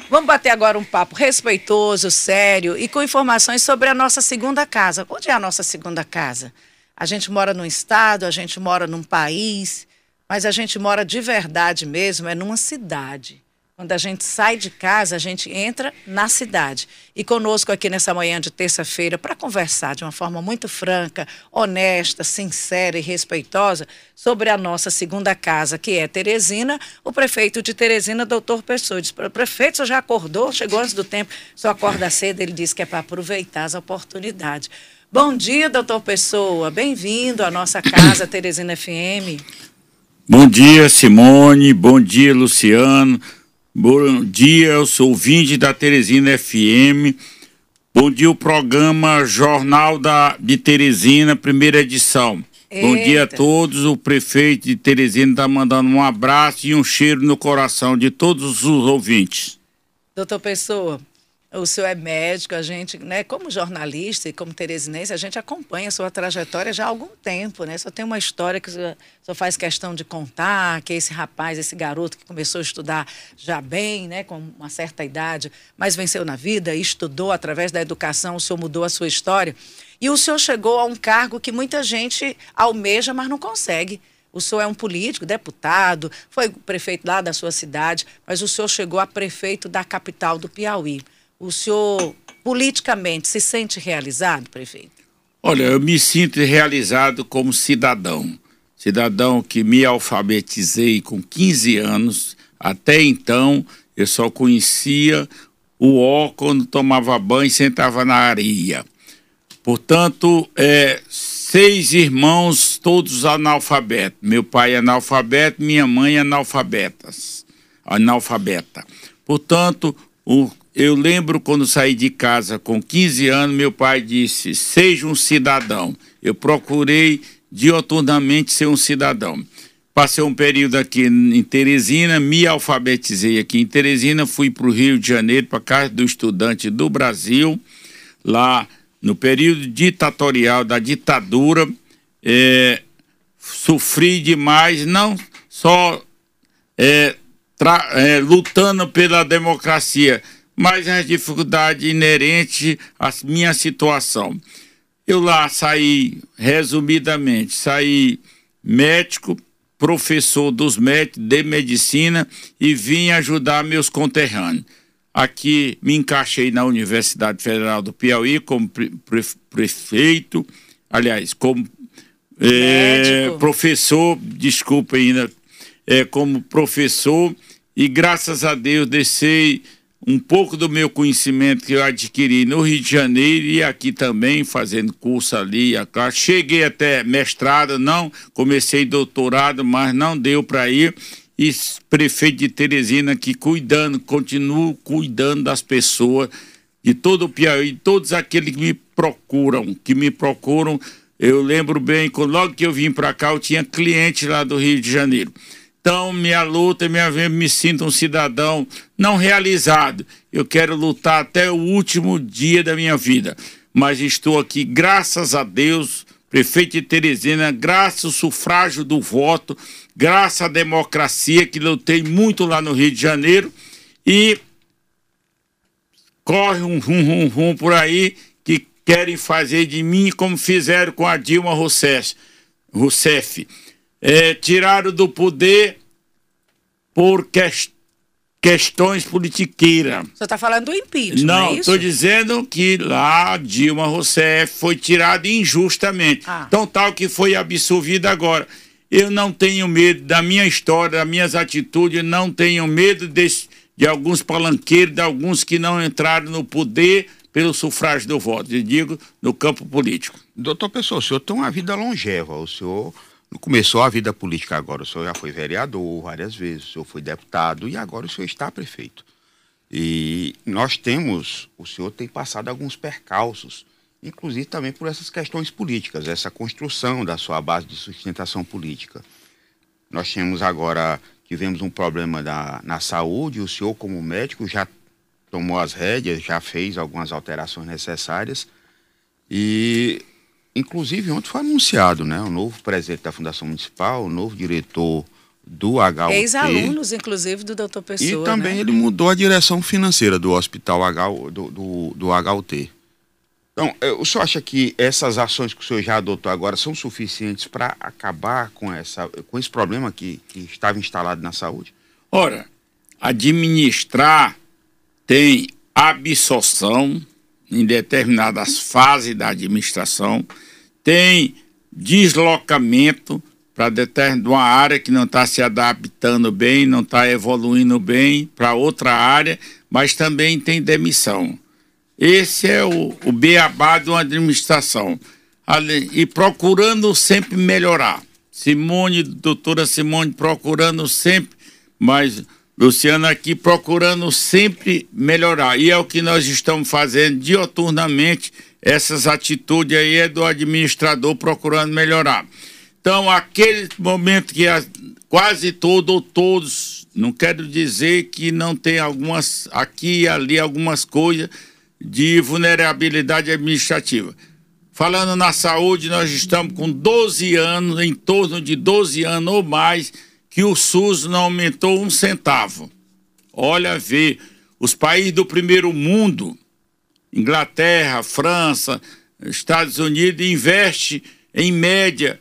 Vamos bater agora um papo respeitoso, sério e com informações sobre a nossa segunda casa. Onde é a nossa segunda casa? A gente mora num estado, a gente mora num país, mas a gente mora de verdade mesmo, é numa cidade. Quando a gente sai de casa, a gente entra na cidade. E conosco aqui nessa manhã de terça-feira, para conversar de uma forma muito franca, honesta, sincera e respeitosa sobre a nossa segunda casa, que é Teresina, o prefeito de Teresina, doutor Pessoa. Diz, o prefeito, você já acordou? Chegou antes do tempo, só acorda cedo. Ele disse que é para aproveitar as oportunidades. Bom dia, doutor Pessoa. Bem-vindo à nossa casa, Teresina FM. Bom dia, Simone. Bom dia, Luciano. Bom dia, eu sou ouvinte da Teresina FM. Bom dia, o programa Jornal de Teresina, primeira edição. Eita. Bom dia a todos. O prefeito de Teresina está mandando um abraço e um cheiro no coração de todos os ouvintes. Doutor Pessoa, o senhor é médico, a gente, né, como jornalista e como teresinense, a gente acompanha a sua trajetória já há algum tempo, né? Só tem uma história que o senhor faz questão de contar, que esse rapaz, esse garoto que começou a estudar já bem, né, com uma certa idade, mas venceu na vida e estudou através da educação, o senhor mudou a sua história. E o senhor chegou a um cargo que muita gente almeja, mas não consegue. O senhor é um político, deputado, foi prefeito lá da sua cidade, mas o senhor chegou a prefeito da capital do Piauí. O senhor, politicamente, se sente realizado, prefeito? Olha, eu me sinto realizado como cidadão. Cidadão que me alfabetizei com 15 anos. Até então, eu só conhecia o ó quando tomava banho e sentava na areia. Portanto, 6 irmãos, todos analfabetos. Meu pai é analfabeto, minha mãe é analfabeta. Portanto, eu lembro quando saí de casa com 15 anos, meu pai disse, seja um cidadão. Eu procurei dioturnamente ser um cidadão. Passei um período aqui em Teresina, me alfabetizei aqui em Teresina, fui para o Rio de Janeiro, para a Casa do Estudante do Brasil, lá no período ditatorial da ditadura, sofri demais, não só lutando pela democracia, mas as dificuldades inerentes à minha situação. Eu lá saí, resumidamente, saí médico, professor dos médicos de medicina e vim ajudar meus conterrâneos. Aqui me encaixei na Universidade Federal do Piauí como prefeito, aliás, como professor, desculpa ainda, como professor, e graças a Deus deixei um pouco do meu conhecimento que eu adquiri no Rio de Janeiro e aqui também, fazendo curso ali. Cheguei até mestrado, não, comecei doutorado, mas não deu para ir. E prefeito de Teresina aqui continuo cuidando das pessoas, de todo o Piauí, todos aqueles que me procuram. Eu lembro bem, logo que eu vim para cá, eu tinha cliente lá do Rio de Janeiro. Então, minha luta, me sinto um cidadão não realizado. Eu quero lutar até o último dia da minha vida. Mas estou aqui, graças a Deus, prefeito de Teresina, graças ao sufrágio do voto, graças à democracia, que lutei muito lá no Rio de Janeiro. E corre um rum por aí que querem fazer de mim como fizeram com a Dilma Rousseff. Tiraram do poder por questões politiqueiras. O senhor está falando do impeachment, não, é isso? Estou dizendo que lá Dilma Rousseff foi tirada injustamente. Então, tal que foi absolvida agora. Eu não tenho medo da minha história, das minhas atitudes, não tenho medo de alguns palanqueiros, de alguns que não entraram no poder pelo sufrágio do voto, eu digo, no campo político. Doutor Pessoa, o senhor tem uma vida longeva, o senhor não começou a vida política agora, o senhor já foi vereador várias vezes, o senhor foi deputado e agora o senhor está prefeito. E o senhor tem passado alguns percalços, inclusive também por essas questões políticas, essa construção da sua base de sustentação política. Nós tivemos um problema na saúde, o senhor como médico já tomou as rédeas, já fez algumas alterações necessárias e inclusive ontem foi anunciado, né, o novo presidente da Fundação Municipal, o novo diretor do HUT. Ex-alunos, inclusive, do Dr. Pessoa. E também, né? ele mudou a direção financeira do hospital do HUT. Então, o senhor acha que essas ações que o senhor já adotou agora são suficientes para acabar com esse problema que estava instalado na saúde? Ora, administrar tem absorção em determinadas fases da administração, tem deslocamento para determinar uma área que não está se adaptando bem, não está evoluindo bem para outra área, mas também tem demissão. Esse é o beabá de uma administração. E procurando sempre melhorar. Doutora Simone procurando sempre, mas Luciana aqui procurando sempre melhorar. E é o que nós estamos fazendo dioturnamente. Essas atitudes aí é do administrador procurando melhorar. Então, aquele momento que quase todo ou todos, não quero dizer que não tem algumas, aqui e ali, algumas coisas de vulnerabilidade administrativa. Falando na saúde, nós estamos com 12 anos, em torno de 12 anos ou mais, que o SUS não aumentou um centavo. Olha, vê, os países do primeiro mundo, Inglaterra, França, Estados Unidos, investe em média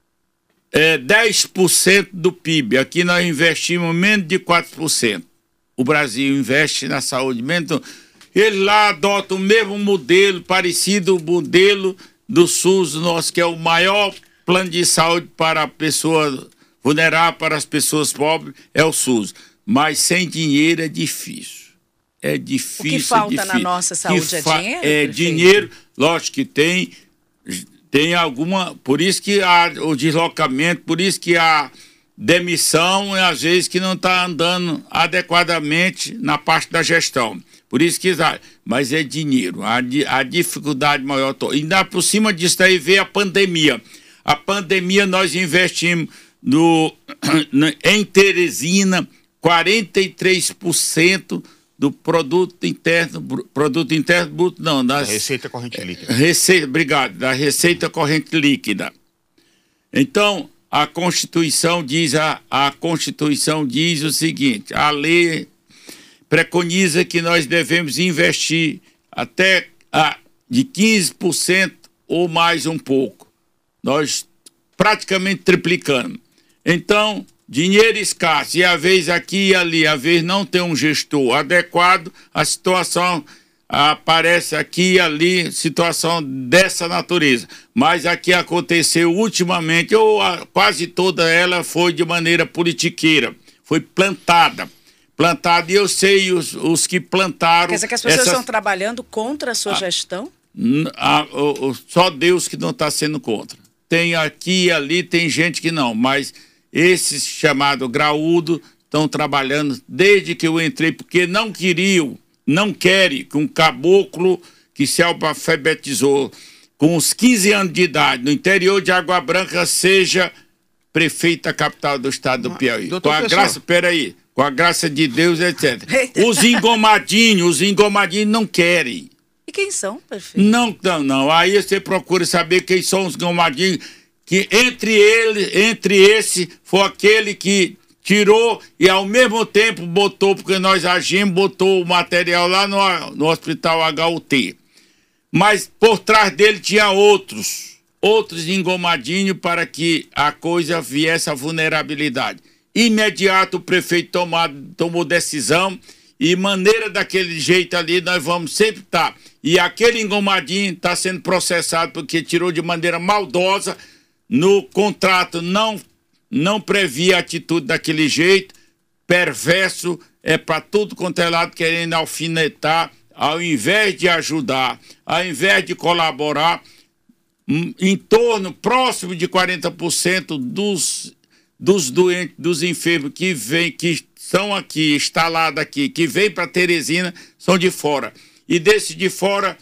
10% do PIB. Aqui nós investimos menos de 4%. O Brasil investe na saúde menos. Eles lá adotam o mesmo modelo, parecido ao modelo do SUS nosso, que é o maior plano de saúde para a pessoa vulnerável, para as pessoas pobres, é o SUS. Mas sem dinheiro é difícil. É difícil. O que falta na nossa saúde é dinheiro? É dinheiro, lógico que tem alguma, por isso que há o deslocamento, por isso que há demissão, às vezes que não está andando adequadamente na parte da gestão. Por isso que, mas é dinheiro, a dificuldade maior. Ainda por cima disso daí veio a pandemia. A pandemia nós investimos em Teresina 43% do produto interno bruto, não, da receita corrente líquida. Obrigado, da receita corrente líquida. Então, a Constituição diz o seguinte: a lei preconiza que nós devemos investir até de 15% ou mais um pouco. Nós praticamente triplicando. Então, dinheiro escasso, e às vezes aqui e ali, às vezes não tem um gestor adequado, a situação aparece aqui e ali, situação dessa natureza. Mas aqui aconteceu ultimamente, quase toda ela foi de maneira politiqueira, foi plantada, e eu sei os que plantaram... Quer dizer que as pessoas estão trabalhando contra a sua gestão? Só Deus que não está sendo contra. Tem aqui e ali, tem gente que não, mas esses chamados graúdos estão trabalhando desde que eu entrei, porque não querem que um caboclo que se alfabetizou com uns 15 anos de idade no interior de Água Branca seja prefeito da capital do estado do Piauí. Com a graça, com a graça de Deus, etc. Os engomadinhos não querem. E quem são, prefeito? Não. Aí você procura saber quem são os engomadinhos, que entre esse foi aquele que tirou e ao mesmo tempo botou, porque nós agimos, botou o material lá no hospital HUT. Mas por trás dele tinha outros engomadinhos para que a coisa viesse à vulnerabilidade. Imediato o prefeito tomou decisão e maneira daquele jeito ali nós vamos sempre estar. E aquele engomadinho está sendo processado porque tirou de maneira maldosa, no contrato não previa a atitude daquele jeito, perverso, é para tudo quanto é lado querendo alfinetar, ao invés de ajudar, ao invés de colaborar, em torno, próximo de 40% dos doentes, dos enfermos que são aqui, instalados aqui, que vêm para Teresina, são de fora. E desse de fora,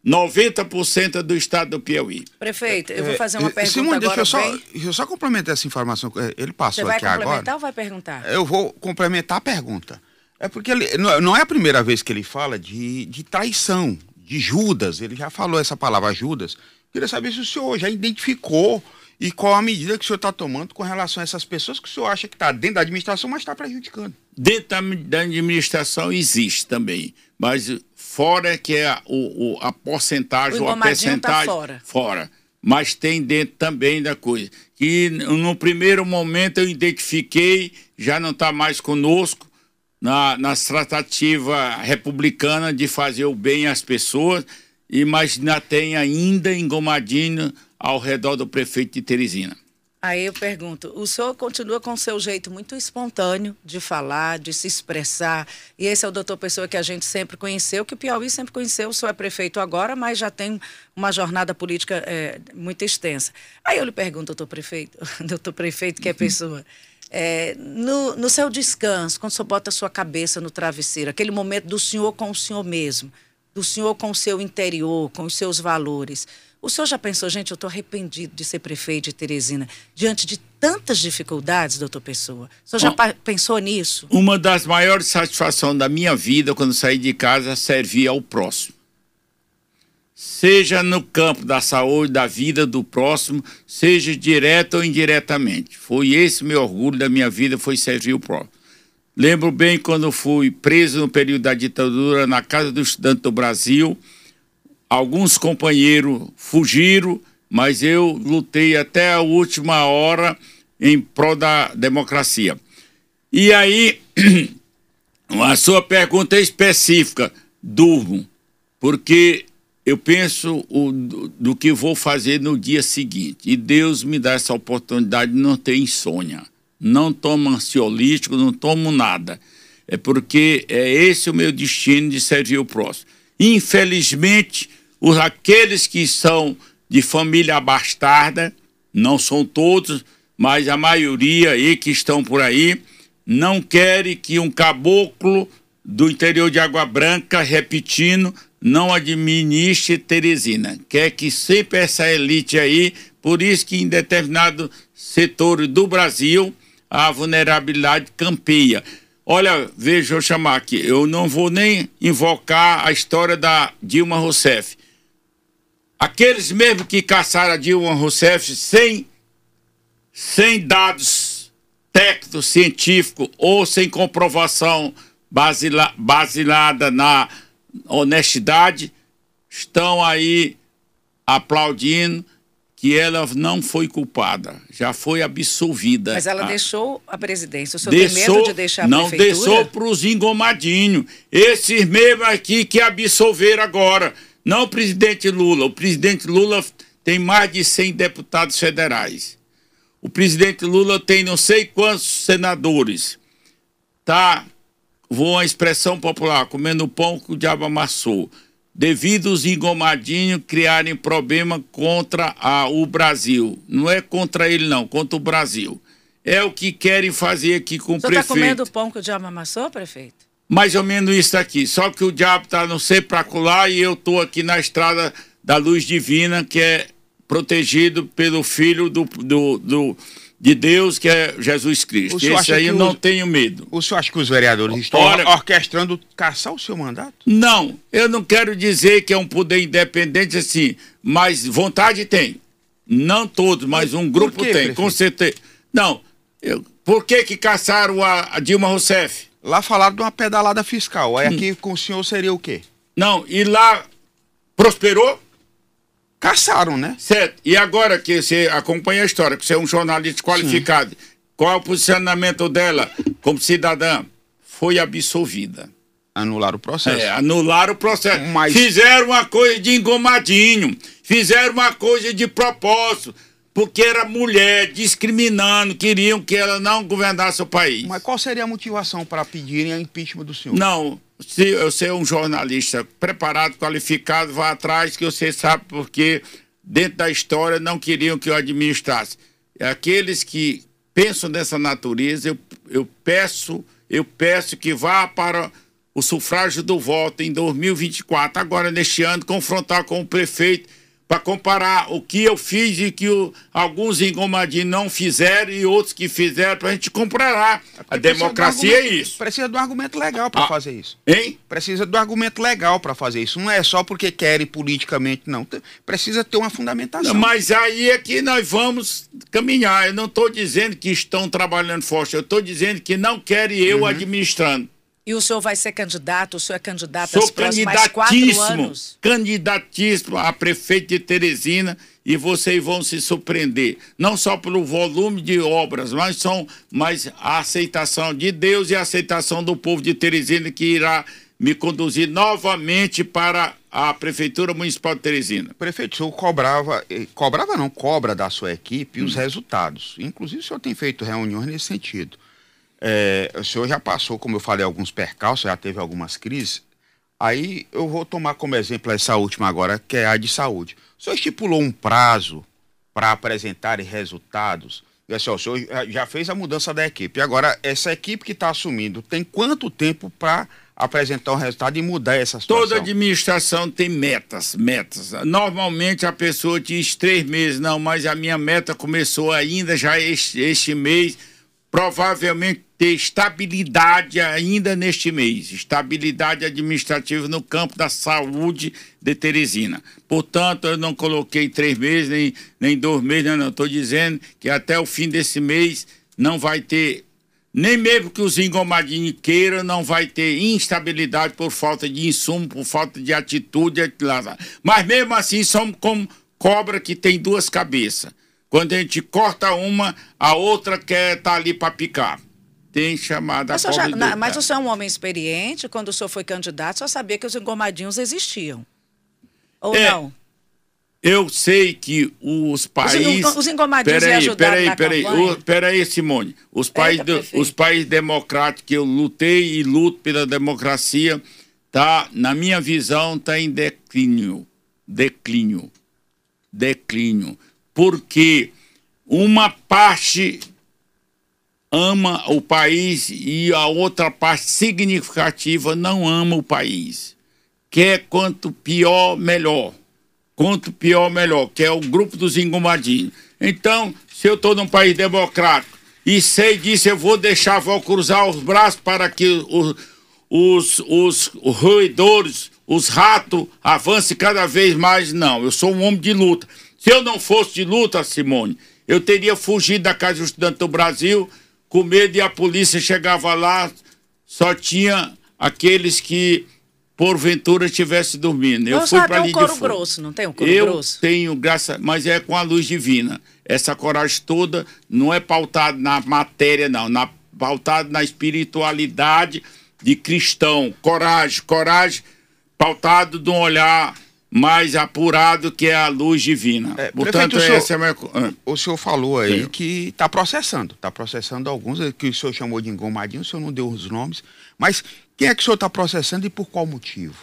90% é do estado do Piauí. Prefeito, eu vou fazer uma pergunta Simone, agora. Deixa eu só complementar essa informação. Ele passou aqui agora. Você vai complementar ou vai perguntar? Eu vou complementar a pergunta. É porque não é a primeira vez que ele fala de traição, de Judas. Ele já falou essa palavra Judas. Queria saber se o senhor já identificou E qual a medida que o senhor está tomando com relação a essas pessoas que o senhor acha que está dentro da administração, mas está prejudicando? Dentro da administração existe também, mas fora que é a porcentagem ou a percentagem, tá fora. Mas tem dentro também da coisa. Que no primeiro momento eu identifiquei, já não está mais conosco, na tratativa republicana de fazer o bem às pessoas, mas ainda tem ainda engomadinho ao redor do prefeito de Teresina. Aí eu pergunto, o senhor continua com o seu jeito muito espontâneo de falar, de se expressar, e esse é o doutor Pessoa que a gente sempre conheceu, que o Piauí sempre conheceu, o senhor é prefeito agora, mas já tem uma jornada política muito extensa. Aí eu lhe pergunto, doutor prefeito, que é Pessoa, no seu descanso, quando o senhor bota a sua cabeça no travesseiro, aquele momento do senhor com o senhor mesmo, do senhor com o seu interior, com os seus valores, o senhor já pensou, gente, eu estou arrependido de ser prefeito de Teresina, diante de tantas dificuldades, doutor Pessoa? O senhor já pensou nisso? Uma das maiores satisfações da minha vida, quando saí de casa, é servir ao próximo. Seja no campo da saúde, da vida do próximo, seja direto ou indiretamente. Foi esse meu orgulho da minha vida, foi servir o próximo. Lembro bem quando fui preso no período da ditadura na Casa do Estudante do Brasil. Alguns companheiros fugiram, mas eu lutei até a última hora em prol da democracia. E aí, a sua pergunta é específica. Durmo, porque eu penso do que vou fazer no dia seguinte. E Deus me dá essa oportunidade de não ter insônia. Não tomo ansiolítico, não tomo nada. É porque é esse o meu destino de servir o próximo. Infelizmente, aqueles que são de família abastada, não são todos, mas a maioria aí que estão por aí, não querem que um caboclo do interior de Água Branca, repetindo, não administre Teresina. Quer que sempre essa elite aí, por isso que em determinados setores do Brasil, a vulnerabilidade campeia. Olha, veja, eu chamar aqui, eu não vou nem invocar a história da Dilma Rousseff. Aqueles mesmo que caçaram a Dilma Rousseff sem dados técnicos, científicos ou sem comprovação baseada na honestidade, estão aí aplaudindo que ela não foi culpada, já foi absolvida. Mas ela deixou a presidência. O senhor tem medo de deixar a prefeitura? Não, deixou para os engomadinhos. Esses mesmos aqui que absolveram agora. Não o presidente Lula. O presidente Lula tem mais de 100 deputados federais. O presidente Lula tem não sei quantos senadores. Tá, vou uma expressão popular, comendo pão que o diabo amassou. Devido os engomadinhos criarem problema contra o Brasil. Não é contra ele não, contra o Brasil. É o que querem fazer aqui com o prefeito. O senhor está comendo pão que o diabo amassou, prefeito? Mais ou menos isso aqui. Só que o diabo está não sei para colar e eu estou aqui na estrada da luz divina, que é protegido pelo Filho de Deus, que é Jesus Cristo. Esse aí eu não tenho medo. O senhor acha que os vereadores estão orquestrando caçar o seu mandato? Não, eu não quero dizer que é um poder independente assim, mas vontade tem. Não todos, mas um grupo tem, prefeito? Com certeza. Não, por que caçaram a Dilma Rousseff? Lá falaram de uma pedalada fiscal, aí aqui com o senhor seria o quê? Não, e lá prosperou? Caçaram, né? Certo. E agora que você acompanha a história, que você é um jornalista qualificado, sim, qual é o posicionamento dela como cidadã? Foi absolvida. Anularam o processo. Anularam o processo. Mas... Fizeram uma coisa de engomadinho, fizeram uma coisa de propósito, porque era mulher, discriminando, queriam que ela não governasse o país. Mas qual seria a motivação para pedirem a impeachment do senhor? Não, se você é um jornalista preparado, qualificado, vá atrás, que você sabe porque dentro da história não queriam que eu administrasse. Aqueles que pensam dessa natureza, eu peço que vá para o sufrágio do voto em 2024, agora neste ano, confrontar com o prefeito, para comparar o que eu fiz e que alguns em Gomadinho não fizeram e outros que fizeram, para a gente comparar. A democracia é isso. Precisa de um argumento legal para fazer isso. Hein? Precisa de um argumento legal para fazer isso. Não é só porque querem politicamente, não. Precisa ter uma fundamentação. Mas aí é que nós vamos caminhar. Eu não estou dizendo que estão trabalhando forte, eu estou dizendo que não querem eu administrando. E o senhor vai ser candidato? O senhor é candidato às próximas 4 anos? Candidatíssimo a prefeito de Teresina, e vocês vão se surpreender. Não só pelo volume de obras, mas a aceitação de Deus e a aceitação do povo de Teresina, que irá me conduzir novamente para a Prefeitura Municipal de Teresina. Prefeito, o senhor cobra da sua equipe os resultados. Inclusive, o senhor tem feito reuniões nesse sentido. O senhor já passou, como eu falei, alguns percalços, já teve algumas crises. Aí eu vou tomar como exemplo essa última agora, que é a de saúde. O senhor estipulou um prazo para apresentar resultados? E assim, o senhor já fez a mudança da equipe. Agora, essa equipe que está assumindo, tem quanto tempo para apresentar um resultado e mudar essa situação? Toda administração tem metas. Normalmente a pessoa diz 3 meses, não, mas a minha meta começou ainda já este mês, provavelmente ter estabilidade ainda neste mês, estabilidade administrativa no campo da saúde de Teresina. Portanto, eu não coloquei 3 meses, nem 2 meses, não. Estou dizendo que até o fim desse mês não vai ter, nem mesmo que os engomadinhos queiram, não vai ter instabilidade por falta de insumo, por falta de atitude. Mas mesmo assim, somos como cobra que tem 2 cabeças. Quando a gente corta uma, a outra quer estar ali para picar. Tem chamada cobra. Mas o senhor é um homem experiente. Quando o senhor foi candidato, o senhor sabia que os engomadinhos existiam. Ou não? Eu sei que os países... Os engomadinhos iam ajudar na campanha? Peraí, Simone. Os países democráticos que eu lutei e luto pela democracia, na minha visão, está em declínio. Porque uma parte ama o país e a outra parte significativa não ama o país. Quer quanto pior, melhor. Quanto pior, melhor, que é o grupo dos engomadinhos. Então, se eu estou num país democrático e sei disso, eu vou cruzar os braços para que os roedores, os ratos, avancem cada vez mais. Não, eu sou um homem de luta. Se eu não fosse de luta, Simone, eu teria fugido da Casa do Estudante do Brasil, com medo, e a polícia chegava lá, só tinha aqueles que, porventura, estivessem dormindo. Eu fui para ali de couro grosso, não tem um couro grosso? Eu tenho, mas é com a luz divina. Essa coragem toda não é pautada na matéria, não. Pautada na espiritualidade de cristão. Coragem, pautado de um olhar mais apurado, que é a luz divina. Portanto, essa é a minha... O senhor falou aí que está processando alguns, que o senhor chamou de engomadinho, o senhor não deu os nomes, mas quem é que o senhor está processando e por qual motivo?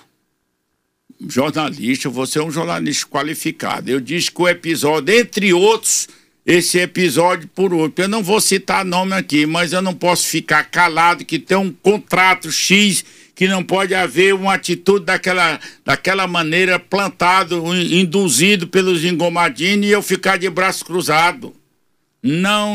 Jornalista, você é um jornalista qualificado. Eu disse que o episódio, entre outros, esse episódio por outro, eu não vou citar nome aqui, mas eu não posso ficar calado que tem um contrato X, que não pode haver uma atitude daquela maneira, plantado, induzido pelos engomadinhos, e eu ficar de braço cruzado. Não.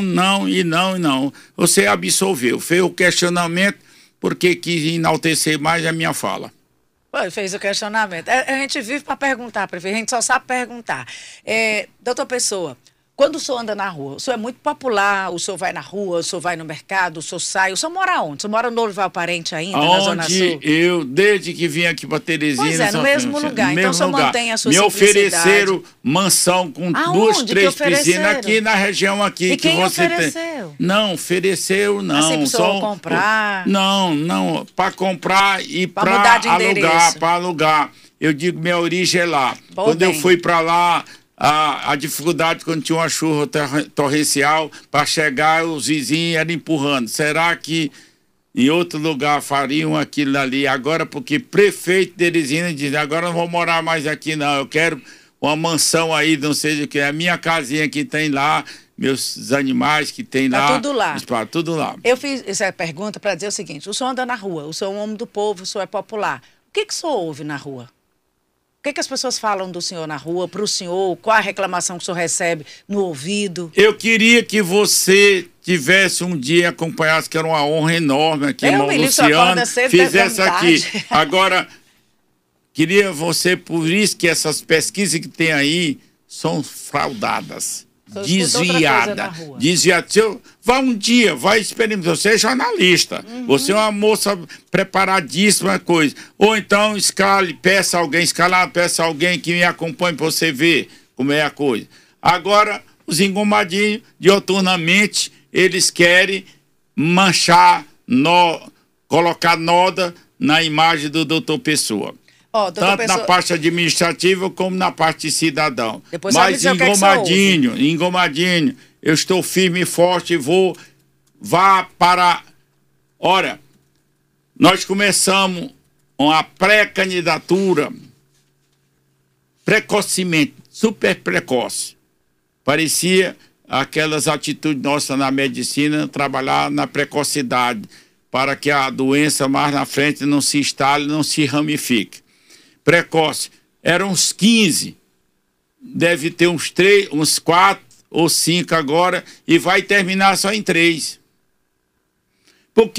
Você absolveu, fez o questionamento porque quis enaltecer mais a minha fala. Fez o questionamento. A gente vive para perguntar, prefeito, a gente só sabe perguntar. Doutor Pessoa, quando o senhor anda na rua, o senhor é muito popular, o senhor vai na rua, o senhor vai no mercado, o senhor sai, o senhor mora onde? O senhor mora no Olival Parente ainda, na Zona Sul? Eu, desde que vim aqui para Teresina... Pois é, no mesmo lugar, então o senhor mantém a sua simplicidade. Me ofereceram mansão com Aonde 2, 3 piscinas aqui na região aqui. E quem você ofereceu? Tem. Não, ofereceu não. Assim, para o senhor comprar? Não, para comprar e para alugar. Eu digo, minha origem é lá. Quando eu fui para lá... A dificuldade quando tinha uma chuva torrencial para chegar, os vizinhos eram empurrando. Será que em outro lugar fariam aquilo ali? Agora, porque prefeito de Teresina diz, agora não vou morar mais aqui não, eu quero uma mansão aí, não sei o que, a minha casinha que tem lá, meus animais que tem lá. Tá tudo lá. Tudo lá. Eu fiz essa pergunta para dizer o seguinte, o senhor anda na rua, o senhor é um homem do povo, o senhor é popular. O que o senhor ouve na rua? que as pessoas falam do senhor na rua, para o senhor? Qual a reclamação que o senhor recebe no ouvido? Eu queria que você tivesse um dia acompanhasse, que era uma honra enorme aqui, irmão Luciano, fizesse aqui. Agora, queria você, por isso que essas pesquisas que tem aí são fraudadas. Desviada. Vá um dia, vai experimentar. Você é jornalista. Você é uma moça preparadíssima, coisa. Ou então peça alguém que me acompanhe para você ver como é a coisa. Agora, os engomadinhos, dioturnamente, eles querem manchar, colocar noda na imagem do doutor Pessoa. Tanto na parte administrativa como na parte de cidadão. Mas engomadinho, eu estou firme e forte e vá para... Ora, nós começamos uma pré-candidatura precocemente, super precoce. Parecia aquelas atitudes nossas na medicina, trabalhar na precocidade, para que a doença mais na frente não se instale, não se ramifique. Precoce. Eram uns 15. Deve ter uns 4 ou 5 agora e vai terminar só em 3. Porque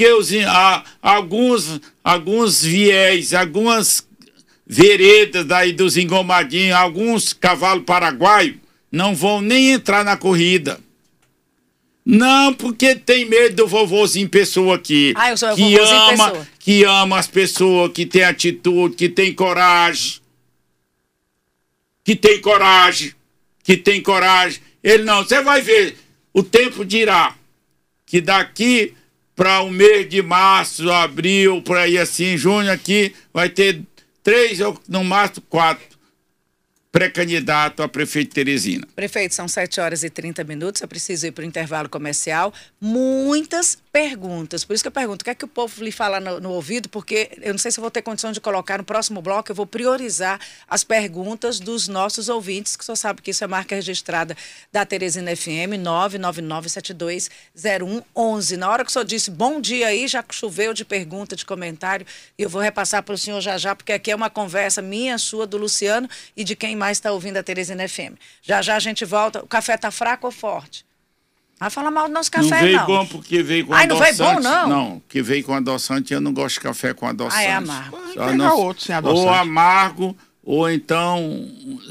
alguns viés, algumas veredas daí dos engomadinhos, alguns cavalos paraguaios não vão nem entrar na corrida. Não, porque tem medo do vovozinho Pessoa aqui. Eu sou o vovozinho Pessoa. Que ama as pessoas, que tem atitude, que tem coragem. Que tem coragem. Ele não, você vai ver, o tempo dirá que daqui para o mês de março, abril, por aí assim, junho aqui, vai ter 3 ou no máximo 4 pré-candidato a prefeito de Teresina. Prefeito, são 7h30. Eu preciso ir para o intervalo comercial. Muitas perguntas. Por isso que eu pergunto, o que é que o povo lhe fala no ouvido? Porque eu não sei se eu vou ter condição de colocar no próximo bloco. Eu vou priorizar as perguntas dos nossos ouvintes, que o senhor sabe que isso é marca registrada da Teresina FM, 999720111. Na hora que o senhor disse bom dia aí, já choveu de pergunta, de comentário, e eu vou repassar para o senhor já, porque aqui é uma conversa minha, sua, do Luciano e de quem mais está ouvindo a Teresina FM. Já a gente volta. O café tá fraco ou forte? Vai falar mal do nosso café, não. Não veio bom porque veio com adoçante. Não veio bom, não? Não, que veio com adoçante, eu não gosto de café com adoçante. É amargo. Outro sem adoçante. Ou amargo, ou então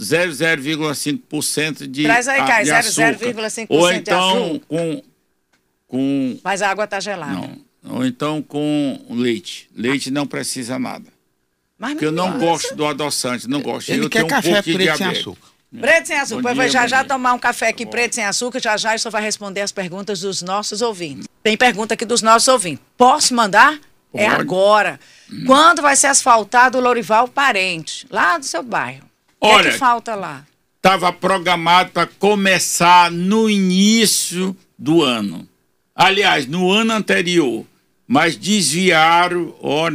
0,5% de Traz aí, Caio, 0,5% ou então com... Mas a água tá gelada. Não. Ou então com leite. Leite não precisa nada. Porque eu não gosto do adoçante, não gosto. Ele quer café preto sem açúcar. Preto sem açúcar. Eu vou já tomar um café aqui preto sem açúcar, já o senhor vai responder as perguntas dos nossos ouvintes. Tem pergunta aqui dos nossos ouvintes. Posso mandar? Pode. É agora. Quando vai ser asfaltado o Lourival Parente, lá do seu bairro? O que falta lá? Estava programado para começar no início do ano. Aliás, no ano anterior. Mas desviaram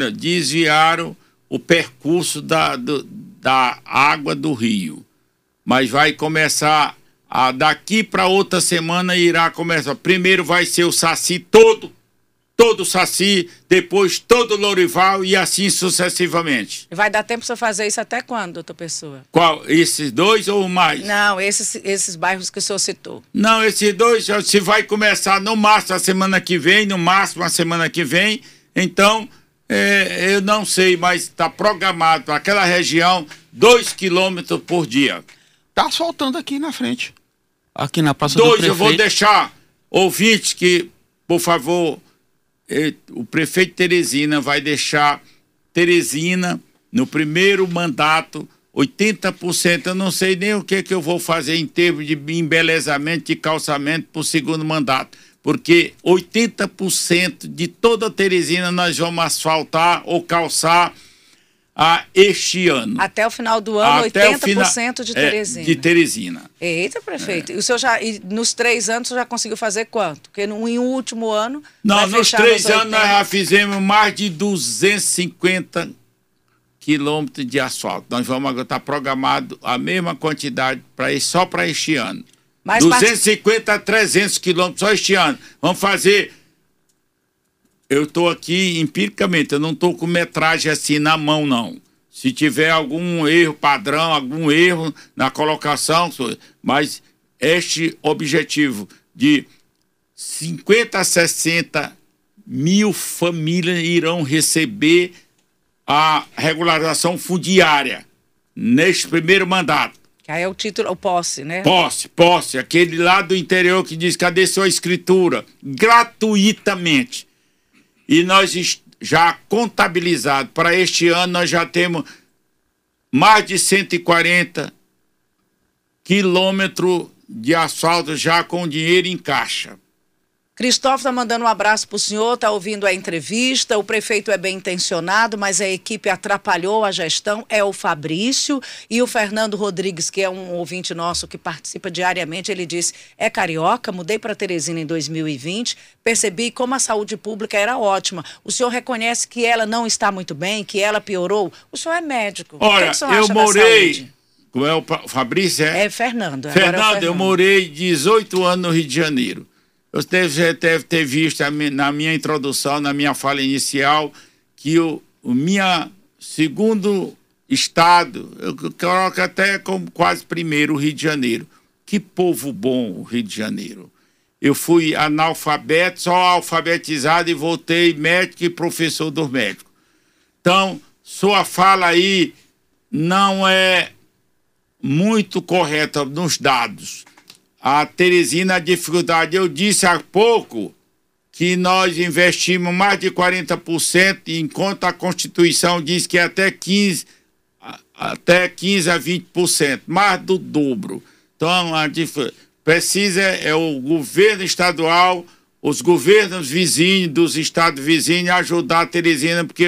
o percurso da água do rio. Mas vai começar, daqui para outra semana irá começar. Primeiro vai ser o Saci todo o Saci, depois todo o Lourival e assim sucessivamente. Vai dar tempo para o senhor fazer isso até quando, doutor Pessoa? Qual? Esses 2 ou mais? Não, esses bairros que o senhor citou. Não, esses 2, se vai começar no máximo a semana que vem, então... eu não sei, mas está programado para aquela região 2 quilômetros por dia. Está asfaltando aqui na frente. Aqui na Praça do Prefeito. Eu vou deixar ouvintes que, por favor, o prefeito Teresina vai deixar Teresina no primeiro mandato 80%. Eu não sei nem o que eu vou fazer em termos de embelezamento, de calçamento para o segundo mandato. Porque 80% de toda a Teresina nós vamos asfaltar ou calçar este ano. Até o final do ano, até 80% de Teresina. De Teresina. Eita, prefeito. E o senhor nos 3 anos, o senhor já conseguiu fazer quanto? Porque em um último ano... Não, nos 3 anos nós já fizemos mais de 250 quilômetros de asfalto. Nós vamos agora estar programado a mesma quantidade só para este ano. 250 a 300 quilômetros só este ano. Vamos fazer... Eu estou aqui empiricamente, eu não estou com metragem assim na mão, não. se tiver algum erro padrão, algum erro na colocação, mas este objetivo de 50 a 60 mil famílias irão receber a regularização fundiária neste primeiro mandato. Que aí é o título, o posse, né? Posse. Aquele lá do interior que diz, cadê sua escritura? Gratuitamente. E nós já contabilizado, para este ano nós já temos mais de 140 quilômetros de asfalto já com dinheiro em caixa. Cristóvão está mandando um abraço para o senhor, está ouvindo a entrevista. O prefeito é bem intencionado, mas a equipe atrapalhou a gestão. É o Fabrício e o Fernando Rodrigues, que é um ouvinte nosso que participa diariamente. Ele disse, é carioca, mudei para Teresina em 2020, percebi como a saúde pública era ótima. O senhor reconhece que ela não está muito bem, que ela piorou? O senhor é médico. Olha, eu morei... Como é o Fabrício? É Fernando. Fernando, eu morei 18 anos no Rio de Janeiro. Você deve ter visto na minha introdução, na minha fala inicial, que o meu segundo estado, eu coloco até como quase primeiro, o Rio de Janeiro. Que povo bom o Rio de Janeiro. Eu fui analfabeto, só alfabetizado e voltei médico e professor dos médicos. Então, sua fala aí não é muito correta nos dados. A Teresina, a dificuldade, eu disse há pouco que nós investimos mais de 40%, enquanto a Constituição diz que até 15 a 20%, mais do dobro. Então, precisa o governo estadual, os governos vizinhos dos estados vizinhos ajudar a Teresina, porque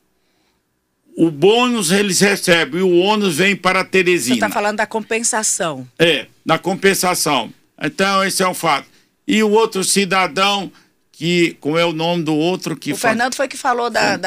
o bônus eles recebem e o ônus vem para a Teresina. Você está falando da compensação. Da compensação. Então, esse é um fato. E o outro cidadão, como é o nome do outro que... O Fernando foi que falou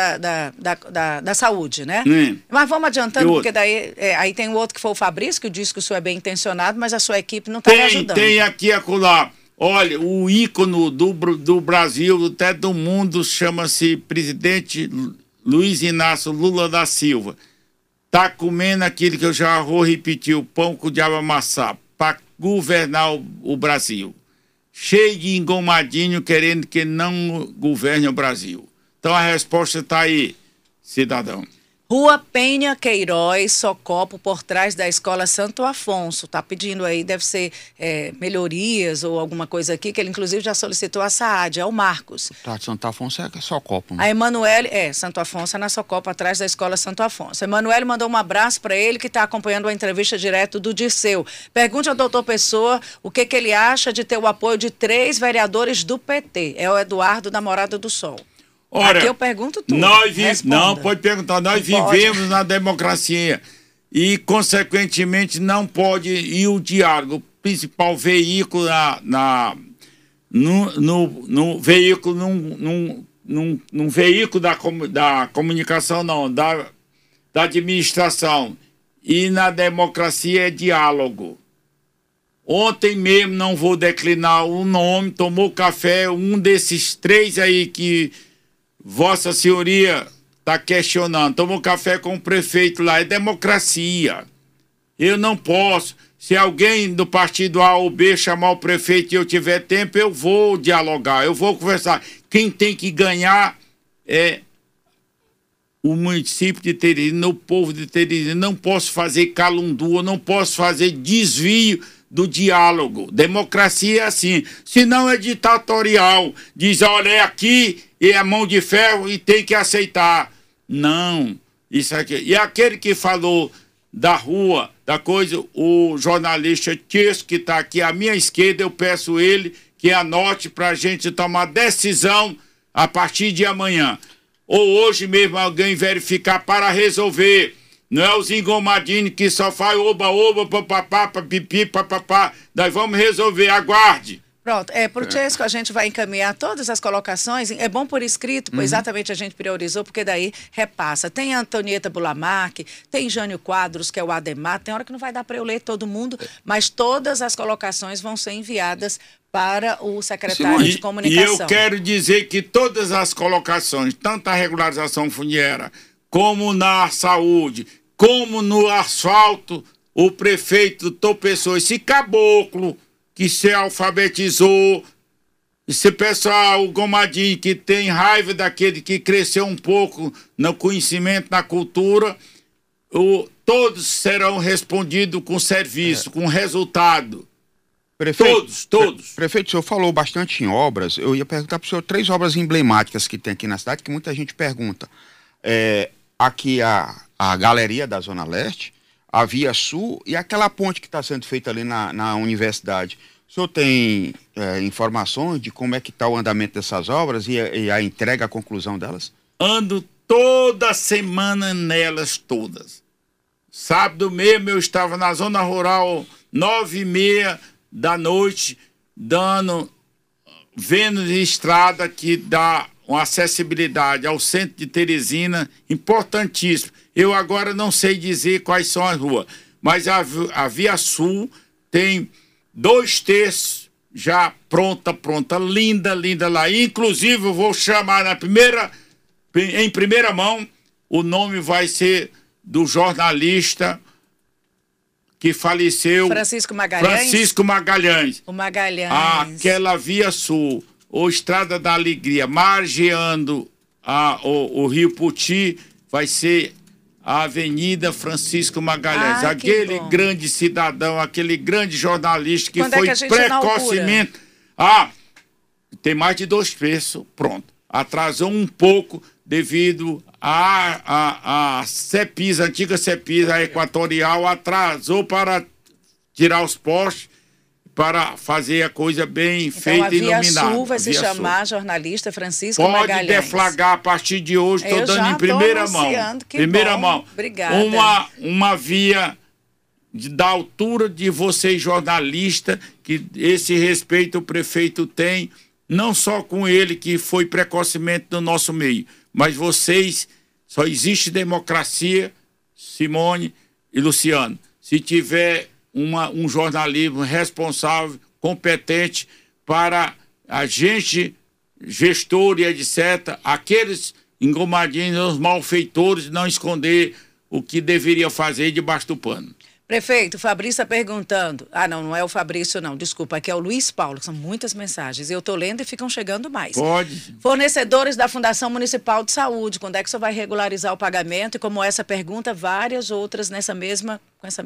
da saúde, né? Mas vamos adiantando, porque daí aí tem o outro que foi o Fabrício, que disse que o senhor é bem intencionado, mas a sua equipe não está ajudando. Tem aqui e acolá. Olha, o ícone do Brasil, até do mundo, chama-se presidente Luiz Inácio Lula da Silva. Está comendo aquilo que eu já vou repetir, o pão com o diabo amassar, para governar o Brasil. Cheio de engomadinho querendo que não governe o Brasil. Então a resposta está aí, cidadão. Rua Penha Queiroz, Socopo, por trás da Escola Santo Afonso. Está pedindo aí, deve ser melhorias ou alguma coisa aqui, que ele inclusive já solicitou a SAAD, é o Marcos. Tá, Santo Afonso é Socopo. Né? A Emanuele, Santo Afonso é na Socopo, atrás da Escola Santo Afonso. A Emanuele mandou um abraço para ele, que está acompanhando a entrevista direto do Dirceu. Pergunte ao doutor Pessoa o que ele acha de ter o apoio de 3 vereadores do PT. É o Eduardo da Morada do Sol. Ora, aqui eu pergunto tudo. Não, pode perguntar. Nós vivemos na democracia e, consequentemente, não pode ir o diálogo, o principal veículo no veículo, num veículo da comunicação, não, da administração. E na democracia é diálogo. Ontem mesmo, não vou declinar o nome, tomou café, um desses 3 aí que Vossa Senhoria está questionando. Tomou café com o prefeito lá. É democracia. Eu não posso. Se alguém do partido A ou B chamar o prefeito e eu tiver tempo, eu vou dialogar, eu vou conversar. Quem tem que ganhar é o município de Teresina, o povo de Teresina. Não posso fazer calundua, não posso fazer desvio do diálogo. Democracia é assim. Se não é ditatorial. Diz, olha, é aqui e é mão de ferro e tem que aceitar. Não. Isso aqui. E aquele que falou da rua, da coisa, o jornalista Tiesco, que está aqui à minha esquerda, eu peço ele que anote para a gente tomar decisão a partir de amanhã. Ou hoje mesmo alguém verificar para resolver. Não é os engomadinhos que só faz oba-oba, papapá, papipi, papapá. Nós vamos resolver, aguarde. Pronto, por Tiesco a gente vai encaminhar todas as colocações, é bom por escrito, pois exatamente a gente priorizou, porque daí repassa. Tem a Antonieta Bulamarque, tem Jânio Quadros, que é o Ademar, tem hora que não vai dar para eu ler todo mundo, mas todas as colocações vão ser enviadas para o secretário de Comunicação. E eu quero dizer que todas as colocações, tanto a regularização fundiária, como na saúde, como no asfalto, o prefeito Doutor Pessoa, esse caboclo que se alfabetizou, esse pessoal, o Gomadinho, que tem raiva daquele que cresceu um pouco no conhecimento, na cultura, todos serão respondidos com serviço, com resultado. Prefeito, Todos. Prefeito, o senhor falou bastante em obras. Eu ia perguntar para o senhor 3 obras emblemáticas que tem aqui na cidade, que muita gente pergunta. Aqui a galeria da Zona Leste, a Via Sul e aquela ponte que está sendo feita ali na universidade. O senhor tem informações de como é que está o andamento dessas obras e a entrega, a conclusão delas? Ando toda semana nelas todas. Sábado mesmo eu estava na zona rural, 9h30 da noite, vendo estrada que dá uma acessibilidade ao centro de Teresina, importantíssimo. Eu agora não sei dizer quais são as ruas, mas a Via Sul tem 2/3 já pronta, linda lá. Inclusive eu vou chamar em primeira mão, o nome vai ser do jornalista que faleceu, Francisco Magalhães. O Magalhães. Aquela Via Sul, ou Estrada da Alegria, margeando o Rio Puti, vai ser a Avenida Francisco Magalhães. Aquele grande cidadão, aquele grande jornalista que foi precocemente... Tem mais de 2/3, pronto. Atrasou um pouco devido a Cepis, a antiga Cepis, a Equatorial, atrasou para tirar os postes, para fazer a coisa bem feita e iluminada. A Via Sul vai se chamar jornalista Francisco Magalhães. Pode deflagrar a partir de hoje, estou dando em primeira mão. Obrigada. Uma via da altura de vocês jornalistas, que esse respeito o prefeito tem, não só com ele que foi precocemente no nosso meio, mas vocês, só existe democracia, Simone e Luciano, se tiver um jornalismo responsável, competente para a gente, gestor e etc., aqueles engomadinhos, os malfeitores, não esconder o que deveria fazer debaixo do pano. Prefeito, o Fabrício está perguntando. Não é o Fabrício, não. Desculpa, aqui é o Luiz Paulo, que são muitas mensagens. Eu estou lendo e ficam chegando mais. Pode. Fornecedores da Fundação Municipal de Saúde, quando é que você vai regularizar o pagamento? E como essa pergunta, várias outras com esse mesmo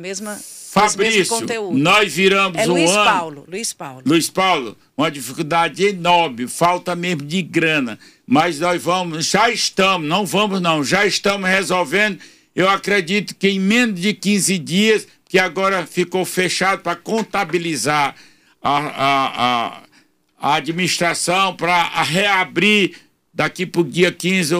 conteúdo. Nós viramos Luiz Paulo, uma dificuldade enorme, falta mesmo de grana. Mas já estamos resolvendo. Eu acredito que em menos de 15 dias, que agora ficou fechado para contabilizar a administração, para reabrir daqui para o dia 15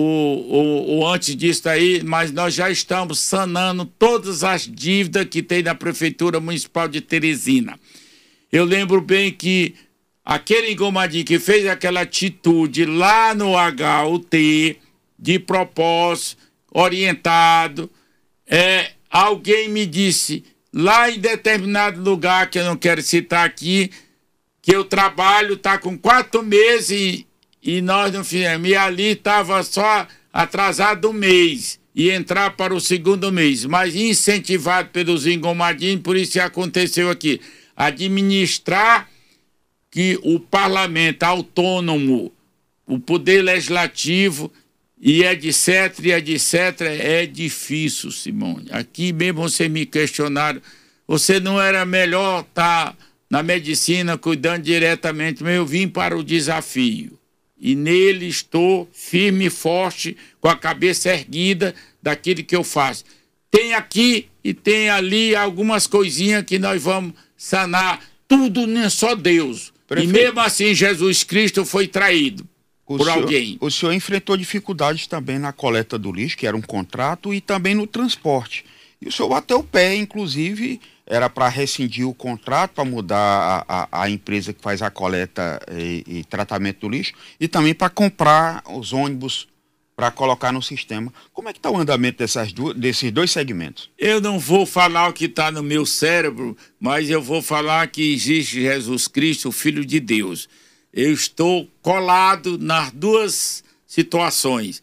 ou antes disso aí, mas nós já estamos sanando todas as dívidas que tem na Prefeitura Municipal de Teresina. Eu lembro bem que aquele engomadinho que fez aquela atitude lá no HUT, de propósito, orientado, alguém me disse lá em determinado lugar, que eu não quero citar aqui, que eu trabalho, está com 4 meses e nós não fizemos, e ali estava só atrasado um mês, e entrar para o 2º mês, mas incentivado pelos engomadinhos, por isso que aconteceu aqui, administrar que o parlamento autônomo, o poder legislativo, e etc, é difícil, Simone. Aqui mesmo vocês me questionaram, você não era melhor estar na medicina cuidando diretamente, mas eu vim para o desafio. E nele estou firme e forte, com a cabeça erguida daquilo que eu faço. Tem aqui e tem ali algumas coisinhas que nós vamos sanar. Tudo não é só Deus. Prefeito. E mesmo assim Jesus Cristo foi traído. O senhor enfrentou dificuldades também na coleta do lixo, que era um contrato, e também no transporte. E o senhor bateu o pé, inclusive, era para rescindir o contrato, para mudar a empresa que faz a coleta e tratamento do lixo, e também para comprar os ônibus para colocar no sistema. Como é que está o andamento desses 2 segmentos? Eu não vou falar o que está no meu cérebro, mas eu vou falar que existe Jesus Cristo, o Filho de Deus. Eu estou colado nas 2 situações.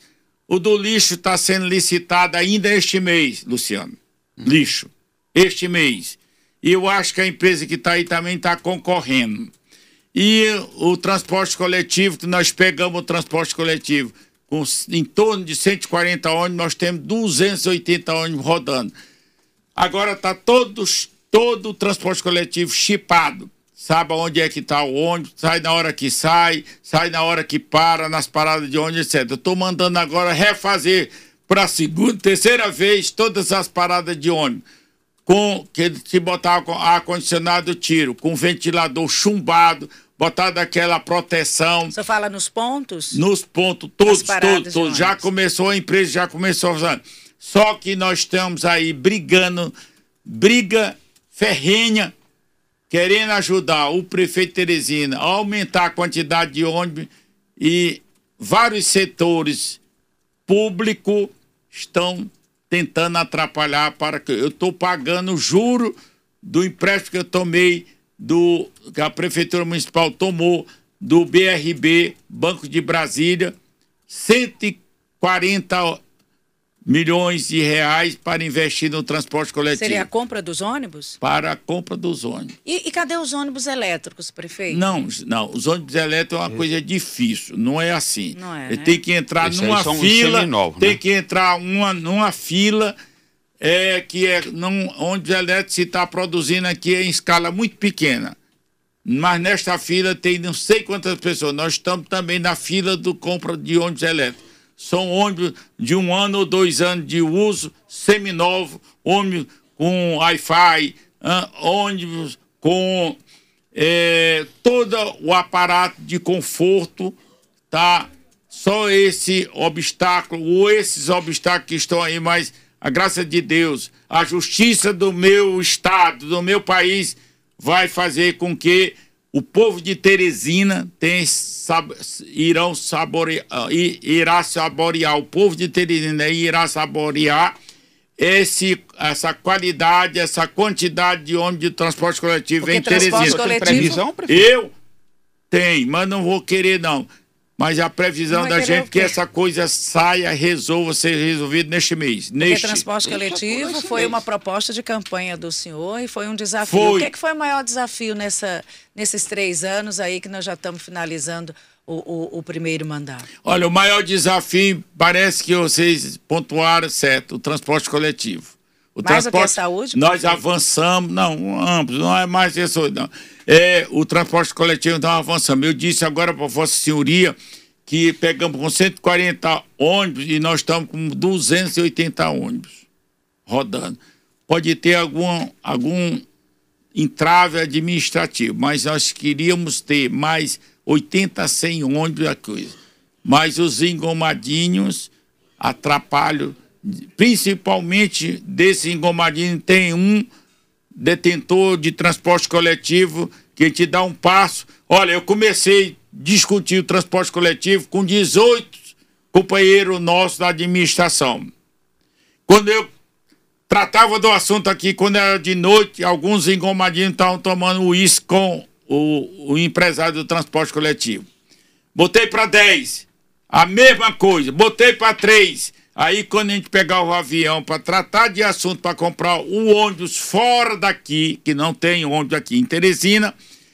O do lixo está sendo licitado ainda este mês, Luciano. Lixo. Este mês. E eu acho que a empresa que está aí também está concorrendo. E o transporte coletivo, que nós pegamos o transporte coletivo com em torno de 140 ônibus, nós temos 280 ônibus rodando. Agora está todo o transporte coletivo chipado. Sabe onde é que está o ônibus, sai na hora que sai na hora que para, nas paradas de ônibus, etc. Eu estou mandando agora refazer para a segunda, terceira vez todas as paradas de ônibus. Que se botar com ar-condicionado, tiro, com ventilador chumbado, botar daquela proteção. Você fala nos pontos? Nos pontos, todos. Já começou, a empresa já começou fazendo. Só que nós estamos aí brigando, briga ferrenha, querendo ajudar o prefeito Teresina a aumentar a quantidade de ônibus, e vários setores públicos estão tentando atrapalhar para que eu estou pagando o juro do empréstimo que eu tomei, que a Prefeitura Municipal tomou do BRB, Banco de Brasília, 140 milhões de reais para investir no transporte coletivo. Seria a compra dos ônibus? Para a compra dos ônibus. E cadê os ônibus elétricos, prefeito? Não, os ônibus elétricos é uma coisa difícil, não é assim. Não é, Ele né? tem que entrar numa fila, que entrar numa fila, ônibus elétrico se está produzindo aqui em escala muito pequena. Mas nesta fila tem não sei quantas pessoas. Nós estamos também na fila do compra de ônibus elétricos. São ônibus de 1 ano ou 2 anos de uso, seminovo, ônibus com Wi-Fi, ônibus com todo o aparato de conforto, tá? Só esse obstáculo, ou esses obstáculos que estão aí, mas a graça de Deus, a justiça do meu estado, do meu país, vai fazer com que o povo de Teresina irá saborear, o povo de Teresina irá saborear essa qualidade, essa quantidade de ônibus de transporte coletivo em Teresina. Coletivo... Tem previsão, prefeito? Eu tenho, mas não vou querer não. Mas a previsão da gente é que essa coisa ser resolvida neste mês. Porque transporte coletivo foi uma proposta de campanha do senhor e foi um desafio. O que foi o maior desafio nesses 3 anos aí que nós já estamos finalizando o primeiro mandato? Olha, o maior desafio, parece que vocês pontuaram certo, o transporte coletivo. Mais do que a saúde? Nós avançamos, ambos, não é mais isso, não. O transporte coletivo nós avançamos. Eu disse agora para Vossa Senhoria que pegamos com 140 ônibus e nós estamos com 280 ônibus rodando. Pode ter algum entrave administrativo, mas nós queríamos ter mais 80, 100 ônibus a coisa. Mas os engomadinhos atrapalham. Principalmente desse engomadinho tem um detentor de transporte coletivo que te dá um passo. Olha, eu comecei a discutir o transporte coletivo com 18 companheiros nossos da administração. Quando eu tratava do assunto aqui, quando era de noite, alguns engomadinhos estavam tomando uísque com o empresário do transporte coletivo. Botei para 10, a mesma coisa, botei para 3. Aí, quando a gente pegar o avião para tratar de assunto, para comprar o ônibus fora daqui, que não tem ônibus aqui em Teresina,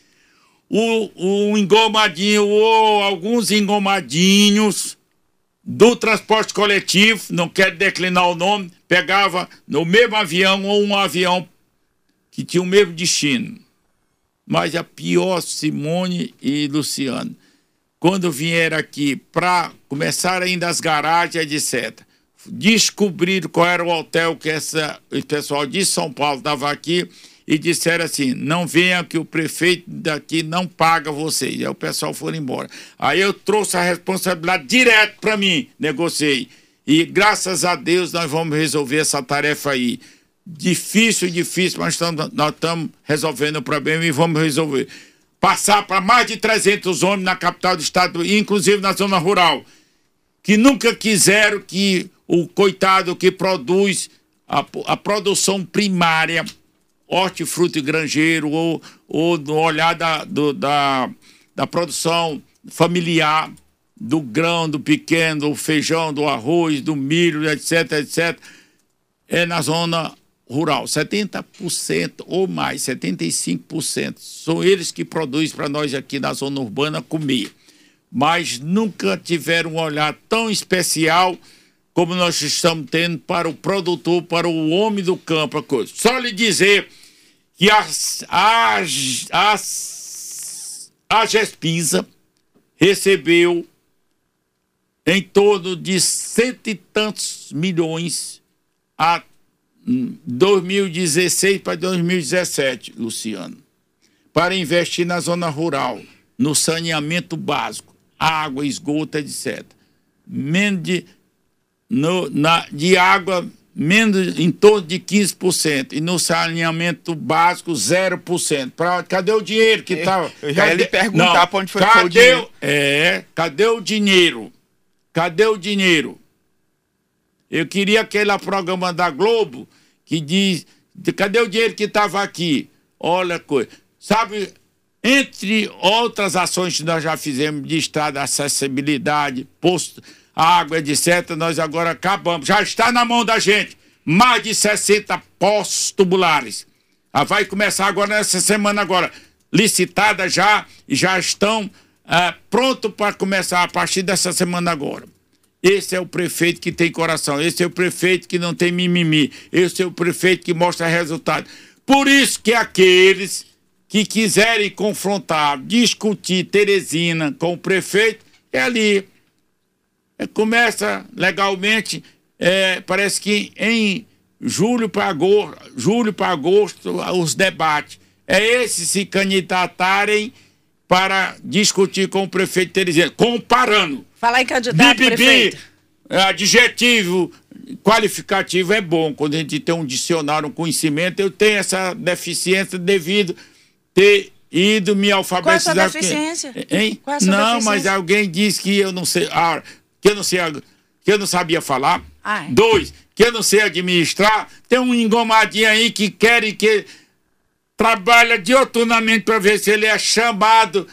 o engomadinho ou alguns engomadinhos do transporte coletivo, não quero declinar o nome, pegava no mesmo avião ou um avião que tinha o mesmo destino. Mas a pior, Simone e Luciano, quando vieram aqui para começar ainda as garagens, etc., descobriram qual era o hotel que o pessoal de São Paulo estava aqui e disseram assim, não venha que o prefeito daqui não paga vocês. Aí o pessoal foi embora. Aí eu trouxe a responsabilidade direto para mim, negociei. E graças a Deus nós vamos resolver essa tarefa aí. Difícil, mas nós estamos resolvendo o problema e vamos resolver. Passar para mais de 300 ônibus na capital do estado, inclusive na zona rural, que nunca quiseram que o coitado que produz a produção primária, hortifruti e granjeiro, ou no olhar da produção familiar, do grão, do pequeno, do feijão, do arroz, do milho, etc, etc, é na zona rural. 70% ou mais, 75%, são eles que produzem para nós aqui na zona urbana comer. Mas nunca tiveram um olhar tão especial como nós estamos tendo para o produtor, para o homem do campo. A coisa. Só lhe dizer que a Gespisa recebeu em torno de 100 e tantos milhões a 2016 para 2017, Luciano, para investir na zona rural, no saneamento básico, água, esgoto, etc. De água, menos em torno de 15%, e no saneamento básico, 0%. Cadê o dinheiro que estava... Eu já ia lhe perguntar para onde foi o dinheiro. Cadê o dinheiro? Cadê o dinheiro? Eu queria aquele programa da Globo que diz, cadê o dinheiro que estava aqui? Olha a coisa. Sabe, entre outras ações que nós já fizemos de estrada, acessibilidade, posto, água, etc., nós agora acabamos. Já está na mão da gente. Mais de 60 postos tubulares. Vai começar agora, nessa semana agora, licitada já, e já estão prontos para começar a partir dessa semana agora. Esse é o prefeito que tem coração, esse é o prefeito que não tem mimimi, esse é o prefeito que mostra resultado. Por isso que aqueles que quiserem confrontar, discutir Teresina com o prefeito, é ali. Começa legalmente, parece que em julho para agosto, os debates. É esses se candidatarem para discutir com o prefeito Teresina, comparando. Falar em candidato, prefeito. Adjetivo, qualificativo é bom. Quando a gente tem um dicionário, um conhecimento, eu tenho essa deficiência devido ter ido me alfabetizar. Qual é a sua deficiência? Hein? Qual é a sua deficiência? Mas alguém disse que eu não sei, que eu não sabia falar. Ai. 2, que eu não sei administrar. Tem um engomadinho aí que quer que trabalha dioturnamente para ver se ele é chamado,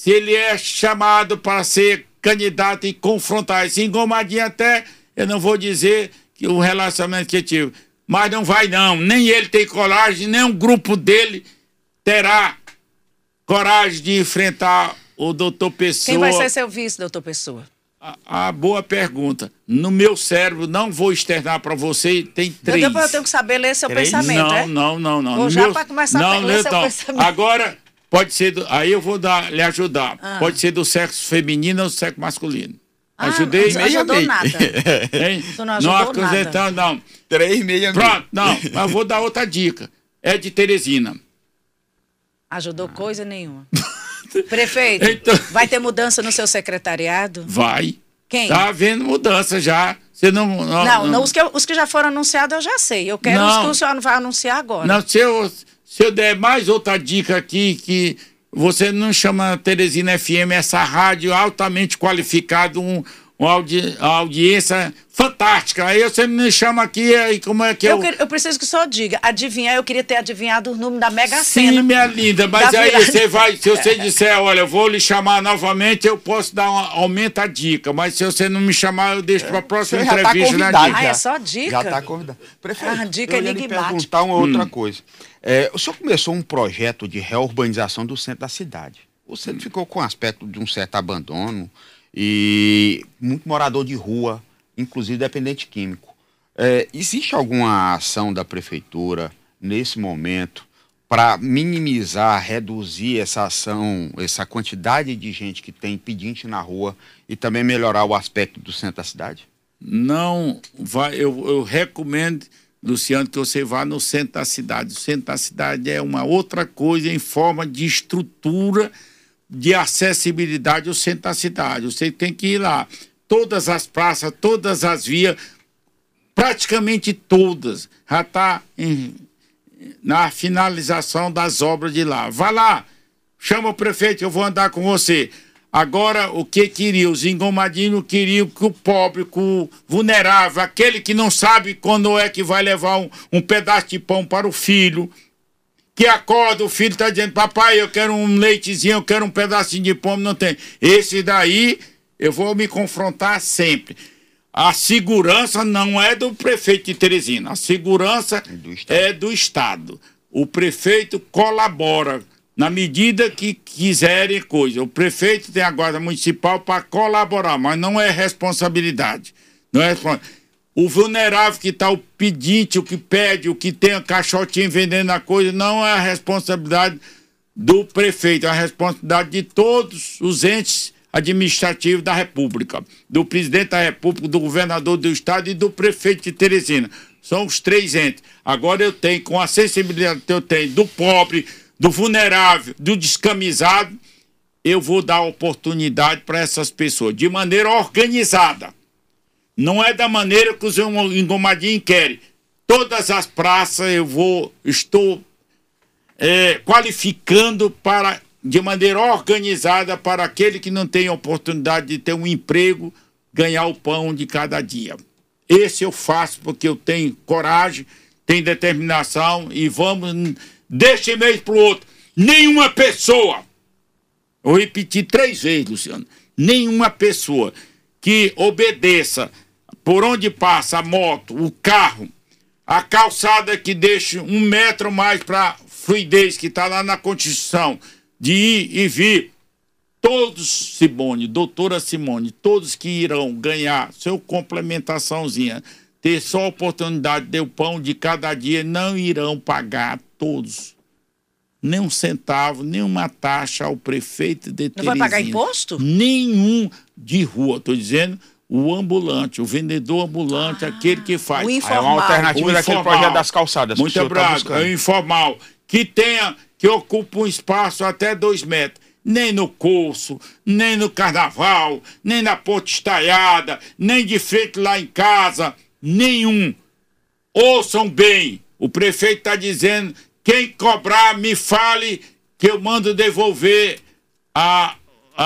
para ser candidato e confrontar. Esse engomadinho até, eu não vou dizer que o relacionamento que eu tive, mas não vai não. Nem ele tem coragem, nem um grupo dele terá coragem de enfrentar o doutor Pessoa. Quem vai ser seu vice, doutor Pessoa? A boa pergunta. No meu cérebro, não vou externar para você, tem 3. Eu tenho que saber ler seu pensamento, Não. Vou já para começar a ler seu pensamento. Agora, pode ser, aí eu vou lhe ajudar. Pode ser do sexo feminino ou do sexo masculino. Ajudei? Não ajudou nada. Isso não ajudou nada. Não. 3,6. Pronto, não. Mas vou dar outra dica. É de Teresina. Ajudou coisa nenhuma. Prefeito, então, vai ter mudança no seu secretariado? Vai. Quem? Tá havendo mudança já. Você não. Os que já foram anunciados eu já sei. Eu quero os que o senhor não vai anunciar agora. Não, se eu der mais outra dica aqui, que você não chama Teresina FM, essa rádio altamente qualificada, uma audiência fantástica. Aí você me chama aqui, aí como é que eu preciso que o senhor diga. Adivinhar, eu queria ter adivinhado o número da Mega Sena. Sim, minha linda, mas aí você vai, se você disser, olha, eu vou lhe chamar novamente, eu posso dar aumenta a dica, mas se você não me chamar, eu deixo para a próxima entrevista na dica. É só dica? Já está convidado. Prefeito, a dica eu ia lhe perguntar uma outra coisa. O senhor começou um projeto de reurbanização do centro da cidade. O centro ficou com aspecto de um certo abandono, e muito morador de rua, inclusive dependente químico. Existe alguma ação da prefeitura nesse momento para minimizar, reduzir essa ação, essa quantidade de gente que tem pedinte na rua e também melhorar o aspecto do centro da cidade? Não, eu recomendo, Luciano, que você vá no centro da cidade. O centro da cidade é uma outra coisa em forma de estrutura, de acessibilidade ao centro da cidade. Você tem que ir lá. Todas as praças, todas as vias, praticamente todas, já está na finalização das obras de lá. Vá lá, chama o prefeito, eu vou andar com você. Agora, o que queria? Os engomadinhos queriam que o pobre, que o vulnerável, aquele que não sabe quando é que vai levar um pedaço de pão para o filho, que acorda, o filho está dizendo, papai, eu quero um leitezinho, eu quero um pedacinho de pão, não tem. Esse daí eu vou me confrontar sempre. A segurança não é do prefeito de Teresina, a segurança é do Estado. O prefeito colabora na medida que quiserem coisa. O prefeito tem a guarda municipal para colaborar, mas não é responsabilidade. Não é o vulnerável que está, o pedinte, o que pede, o que tem a caixotinha vendendo a coisa, não é a responsabilidade do prefeito, é a responsabilidade de todos os entes administrativos da República, do presidente da República, do governador do estado e do prefeito de Teresina. São os 3 entes. Agora eu tenho, com a sensibilidade que eu tenho do pobre, do vulnerável, do descamisado, eu vou dar oportunidade para essas pessoas, de maneira organizada. Não é da maneira que os engomadinhos querem. Todas as praças estou qualificando de maneira organizada para aquele que não tem oportunidade de ter um emprego, ganhar o pão de cada dia. Esse eu faço porque eu tenho coragem, tenho determinação e vamos deste mês para o outro. Nenhuma pessoa, vou repetir 3 vezes, Luciano, nenhuma pessoa que obedeça por onde passa a moto, o carro, a calçada que deixa 1 metro mais para fluidez, que está lá na Constituição, de ir e vir, todos, Simone, doutora Simone, todos que irão ganhar sua complementaçãozinha, ter só a oportunidade de ter o pão de cada dia, não irão pagar todos. Nem um centavo, nenhuma taxa ao prefeito de Teresina. Não vai pagar imposto? Nenhum de rua, estou dizendo, o ambulante, o vendedor ambulante, aquele que faz. O informal. É uma alternativa daquele projeto das calçadas. Muito obrigado. É o informal. Que ocupa um espaço até 2 metros. Nem no curso, nem no carnaval, nem na ponte estaiada, nem de frente lá em casa, nenhum. Ouçam bem, o prefeito está dizendo, quem cobrar me fale que eu mando devolver a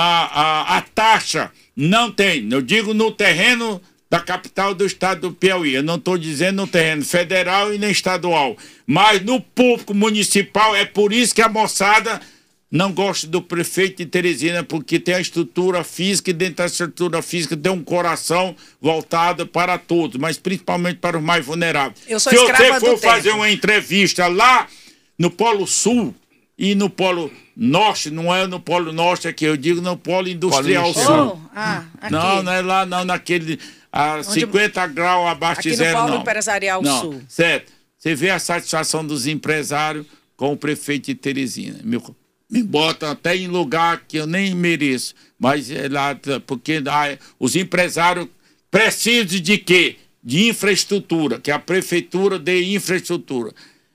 taxa. Não tem, eu digo no terreno da capital do estado do Piauí, eu não estou dizendo no terreno federal e nem estadual, mas no público municipal. É por isso que a moçada não gosta do prefeito de Teresina, porque tem a estrutura física e dentro da estrutura física tem um coração voltado para todos, mas principalmente para os mais vulneráveis. Se você for fazer uma entrevista lá no Polo Sul e no Polo Norte, não é no Polo Norte aqui, eu digo no Polo Industrial Sul. Não é lá não, naquele a 50 graus abaixo de zero, não. Aqui no Polo Empresarial Sul. Certo. Você vê a satisfação dos empresários com o prefeito de Teresina. Me botam até em lugar que eu nem mereço, mas é lá, porque os empresários precisam de quê? De infraestrutura, que a prefeitura dê infraestrutura.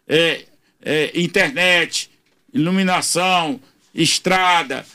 Internet, iluminação, estrada,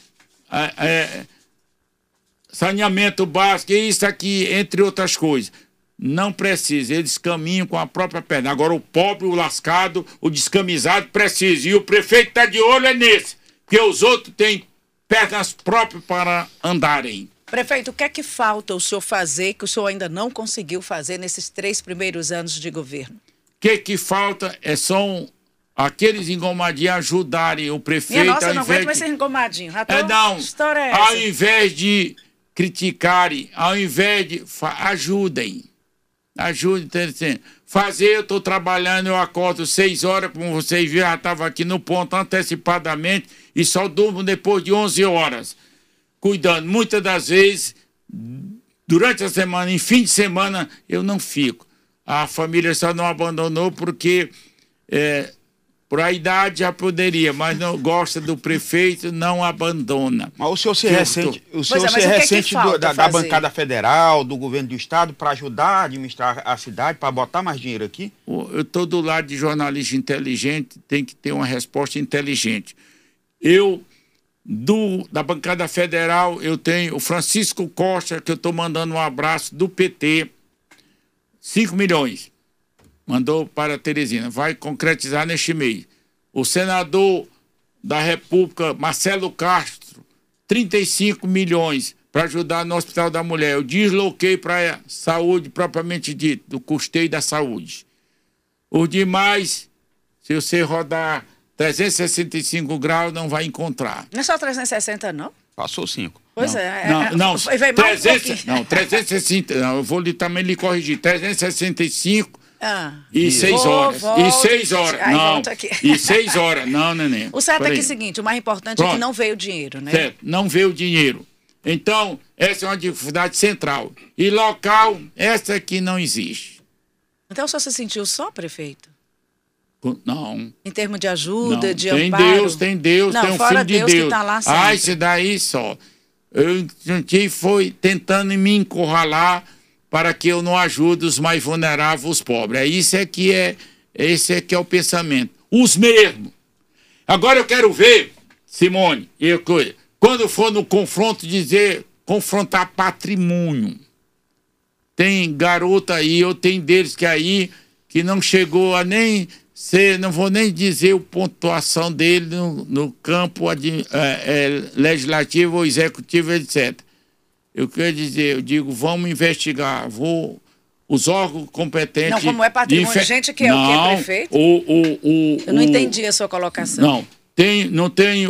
saneamento básico, isso aqui, entre outras coisas. Não precisa, eles caminham com a própria perna. Agora o pobre, o lascado, o descamisado precisa. E o prefeito está de olho nesse, porque os outros têm pernas próprias para andarem. Prefeito, o que é que falta o senhor fazer que o senhor ainda não conseguiu fazer nesses 3 primeiros anos de governo? O que falta são aqueles engomadinhos ajudarem o prefeito. Minha nossa, eu não aguento mais ser engomadinho. História é essa? Ao invés de criticarem, ao invés de... Ajudem, fazer, eu estou trabalhando, eu acordo 6 horas, como vocês viram, já estava aqui no ponto antecipadamente e só durmo depois de 11 horas. Cuidando, muitas das vezes, durante a semana, em fim de semana, eu não fico. A família só não abandonou porque... por a idade já poderia, mas não gosta do prefeito, não abandona. Mas o senhor se ressente, da bancada federal, do governo do estado, para ajudar a administrar a cidade, para botar mais dinheiro aqui? Eu estou do lado de jornalista inteligente, tem que ter uma resposta inteligente. Da bancada federal, eu tenho o Francisco Costa, que eu estou mandando um abraço do PT, 5 milhões. Mandou para Teresina, vai concretizar neste mês. O senador da República, Marcelo Castro, 35 milhões para ajudar no Hospital da Mulher. Eu desloquei para a saúde propriamente dito, do custeio da saúde. Os demais, se você rodar 365 graus, não vai encontrar. Não é só 360, não? Passou 5. Pois não, é. Não, vai mal 300, não, 360, não, eu vou também lhe corrigir, 365 e 6 horas. E 6 horas, não, e 6 horas, não, neném. O certo é que é o seguinte, o mais importante é que não veio o dinheiro, né? Certo, não veio o dinheiro. Então, essa é uma dificuldade central. E local, essa aqui não existe. Então, só se sentiu só, prefeito? Não. Em termos de ajuda, não. de tem amparo? Tem Deus, não, tem um fora filho de Deus. Deus. Que tá lá sempre. Esse daí só. Eu foi tentando me encurralar para que eu não ajude os mais vulneráveis, os pobres. Esse é que é o pensamento. Os mesmos. Agora eu quero ver, Simone, quando for no confronto, confrontar patrimônio. Tem garota aí, eu tenho deles que não chegou a nem ser, não vou nem dizer a pontuação dele no campo legislativo ou executivo, etc. Eu quero dizer, eu digo, vamos investigar, os órgãos competentes... Não, como é patrimônio, gente que é o que, prefeito? Eu não entendi a sua colocação. Não tem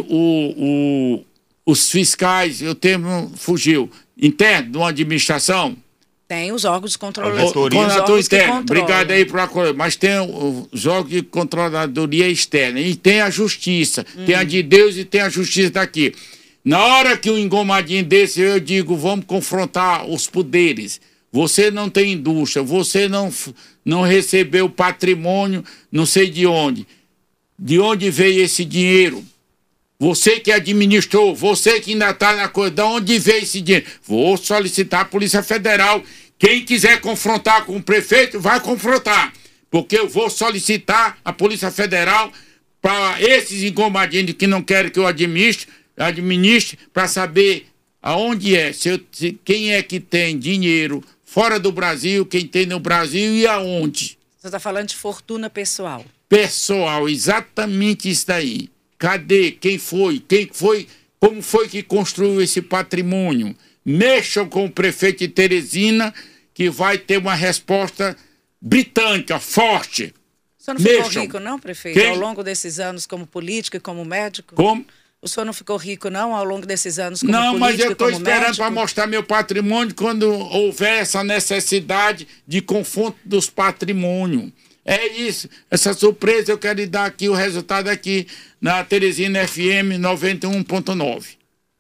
os fiscais, fugiu, interno de uma administração... Tem os órgãos de controladoria. Obrigado aí por acolher. Mas tem os órgãos de controladoria externa. E tem a justiça. Tem a de Deus e tem a justiça daqui. Na hora que um engomadinho desse, eu digo, vamos confrontar os poderes. Você não tem indústria, você não recebeu patrimônio, não sei de onde. De onde veio esse dinheiro? Você que administrou, você que ainda está na coisa, de onde veio esse dinheiro? Vou solicitar a Polícia Federal. Quem quiser confrontar com o prefeito, vai confrontar. Porque eu vou solicitar a Polícia Federal para esses engomadinhos que não querem que eu administre para saber aonde é, quem é que tem dinheiro fora do Brasil, quem tem no Brasil e aonde. Você está falando de fortuna pessoal. Pessoal, exatamente isso daí. Cadê? Quem foi? Como foi que construiu esse patrimônio? Mexam com o prefeito de Teresina, que vai ter uma resposta britânica, forte. O senhor não ficou rico, não, prefeito? Ao longo desses anos como político e como médico? Como? O senhor não ficou rico, não, ao longo desses anos como político e como médico? Não, mas eu estou esperando para mostrar meu patrimônio quando houver essa necessidade de confronto dos patrimônios. É isso, essa surpresa eu quero lhe dar aqui, o resultado aqui na Teresina FM 91.9.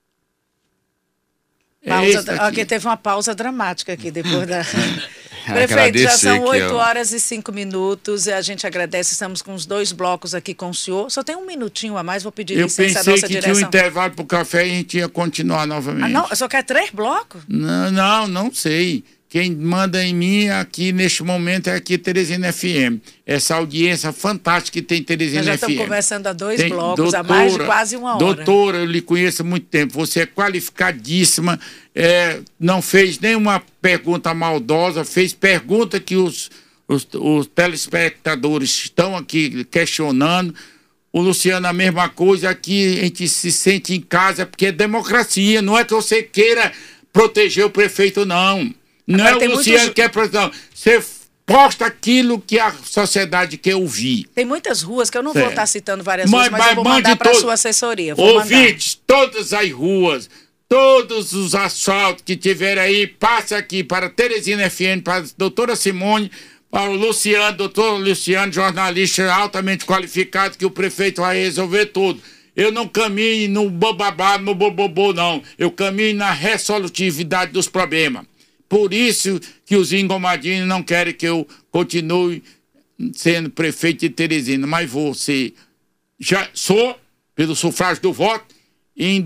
Aqui teve uma pausa dramática aqui depois da... Prefeito, já são 8 horas e 5 minutos, a gente agradece, estamos com os 2 blocos aqui com o senhor. Só tem um minutinho a mais, vou pedir licença à nossa direção. Eu pensei que tinha um intervalo para o café e a gente ia continuar novamente. Ah, não? Só quer 3 blocos? Não sei. Quem manda em mim aqui neste momento é aqui Teresina FM. Essa audiência fantástica que tem Teresina FM. Nós já estamos conversando há 2 blocos, há mais de quase 1 hora. Doutora, eu lhe conheço há muito tempo. Você é qualificadíssima, não fez nenhuma pergunta maldosa, fez pergunta que os telespectadores estão aqui questionando. O Luciano, a mesma coisa. Aqui a gente se sente em casa porque é democracia. Não é que você queira proteger o prefeito, não. Não é o Luciano que é presidente. Você posta aquilo que a sociedade quer ouvir. Tem muitas ruas que eu não vou estar citando várias ruas, mas eu vou mandar para a sua assessoria. Ouvintes, todas as ruas, todos os asfaltos que tiver aí, passe aqui para Teresina FM, para a doutora Simone, para o Luciano, doutor Luciano, jornalista altamente qualificado, que o prefeito vai resolver tudo. Eu não caminho no bababá, no bobobô, não. Eu caminho na resolutividade dos problemas. Por isso que os engomadinhos não querem que eu continue sendo prefeito de Teresina. Mas você já sou, pelo sufrágio do voto, e em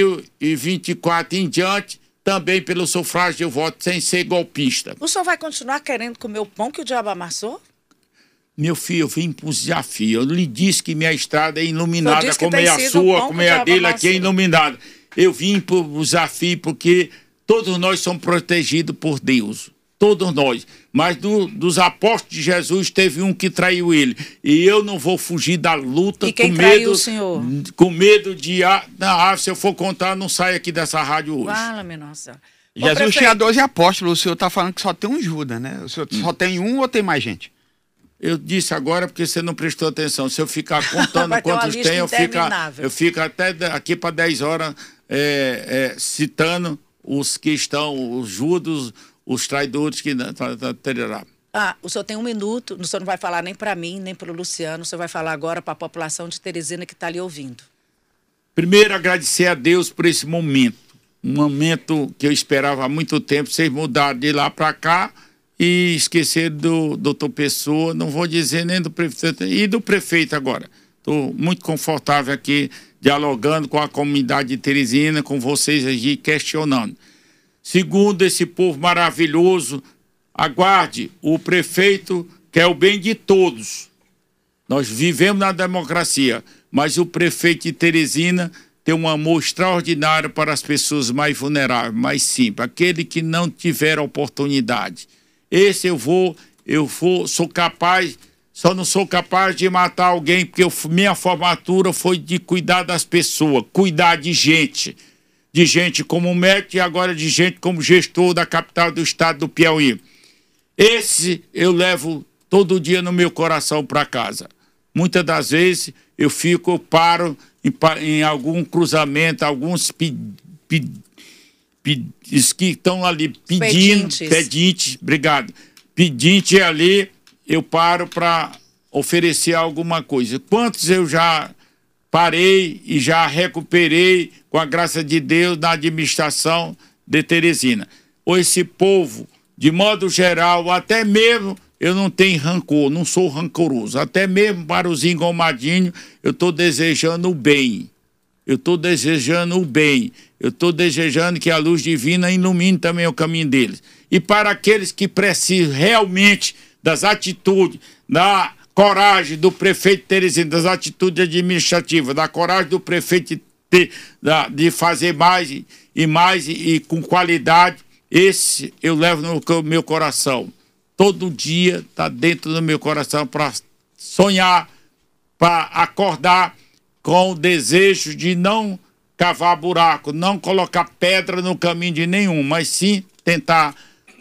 2024 em diante, também pelo sufrágio do voto, sem ser golpista. O senhor vai continuar querendo comer o pão que o diabo amassou? Meu filho, eu vim para o desafio. Eu lhe disse que minha estrada é iluminada, como é a sua, como é a dele, aqui é iluminada. Eu vim para o desafio porque... Todos nós somos protegidos por Deus, todos nós. Mas dos apóstolos de Jesus teve um que traiu ele. E eu não vou fugir da luta. E quem traiu o senhor? Com medo de... se eu for contar, não saio aqui dessa rádio hoje. Fala-me, nossa. Jesus tinha 12 apóstolos, o senhor está falando que só tem um Judas, né? O senhor só tem um ou tem mais gente? Eu disse agora porque você não prestou atenção. Se eu ficar contando quantos tem, eu fico até aqui para 10 horas citando os que estão, os judos, os traidores que terá. O senhor tem 1 minuto, o senhor não vai falar nem para mim, nem para o Luciano, o senhor vai falar agora para a população de Teresina que está ali ouvindo. Primeiro, agradecer a Deus por esse momento. Um momento que eu esperava há muito tempo, vocês mudaram de lá para cá e esquecer do doutor Pessoa, não vou dizer nem do prefeito, e do prefeito agora. Estou muito confortável aqui, dialogando com a comunidade de Teresina, com vocês aqui, questionando. Segundo, esse povo maravilhoso, aguarde, o prefeito quer o bem de todos. Nós vivemos na democracia, mas o prefeito de Teresina tem um amor extraordinário para as pessoas mais vulneráveis, mais simples, aquele que não tiver oportunidade. Esse sou capaz, só não sou capaz de matar alguém, porque minha formatura foi de cuidar das pessoas, cuidar de gente como médico e agora de gente como gestor da capital do estado do Piauí. Esse eu levo todo dia no meu coração para casa. Muitas das vezes eu paro em algum cruzamento, alguns que estão ali pedindo, pedinte, obrigado, pedinte ali, eu paro para oferecer alguma coisa. Quantos eu já parei e já recuperei, com a graça de Deus, na administração de Teresina. Ou esse povo, de modo geral, até mesmo eu não tenho rancor, não sou rancoroso. Até mesmo para os engomadinhos, eu estou desejando o bem. Eu estou desejando o bem. Eu estou desejando que a luz divina ilumine também o caminho deles. E para aqueles que precisam realmente das atitudes, da coragem do prefeito Teresina, das atitudes administrativas, da coragem do prefeito de fazer mais e mais e com qualidade, esse eu levo no meu coração. Todo dia está dentro do meu coração para sonhar, para acordar com o desejo de não cavar buraco, não colocar pedra no caminho de nenhum, mas sim tentar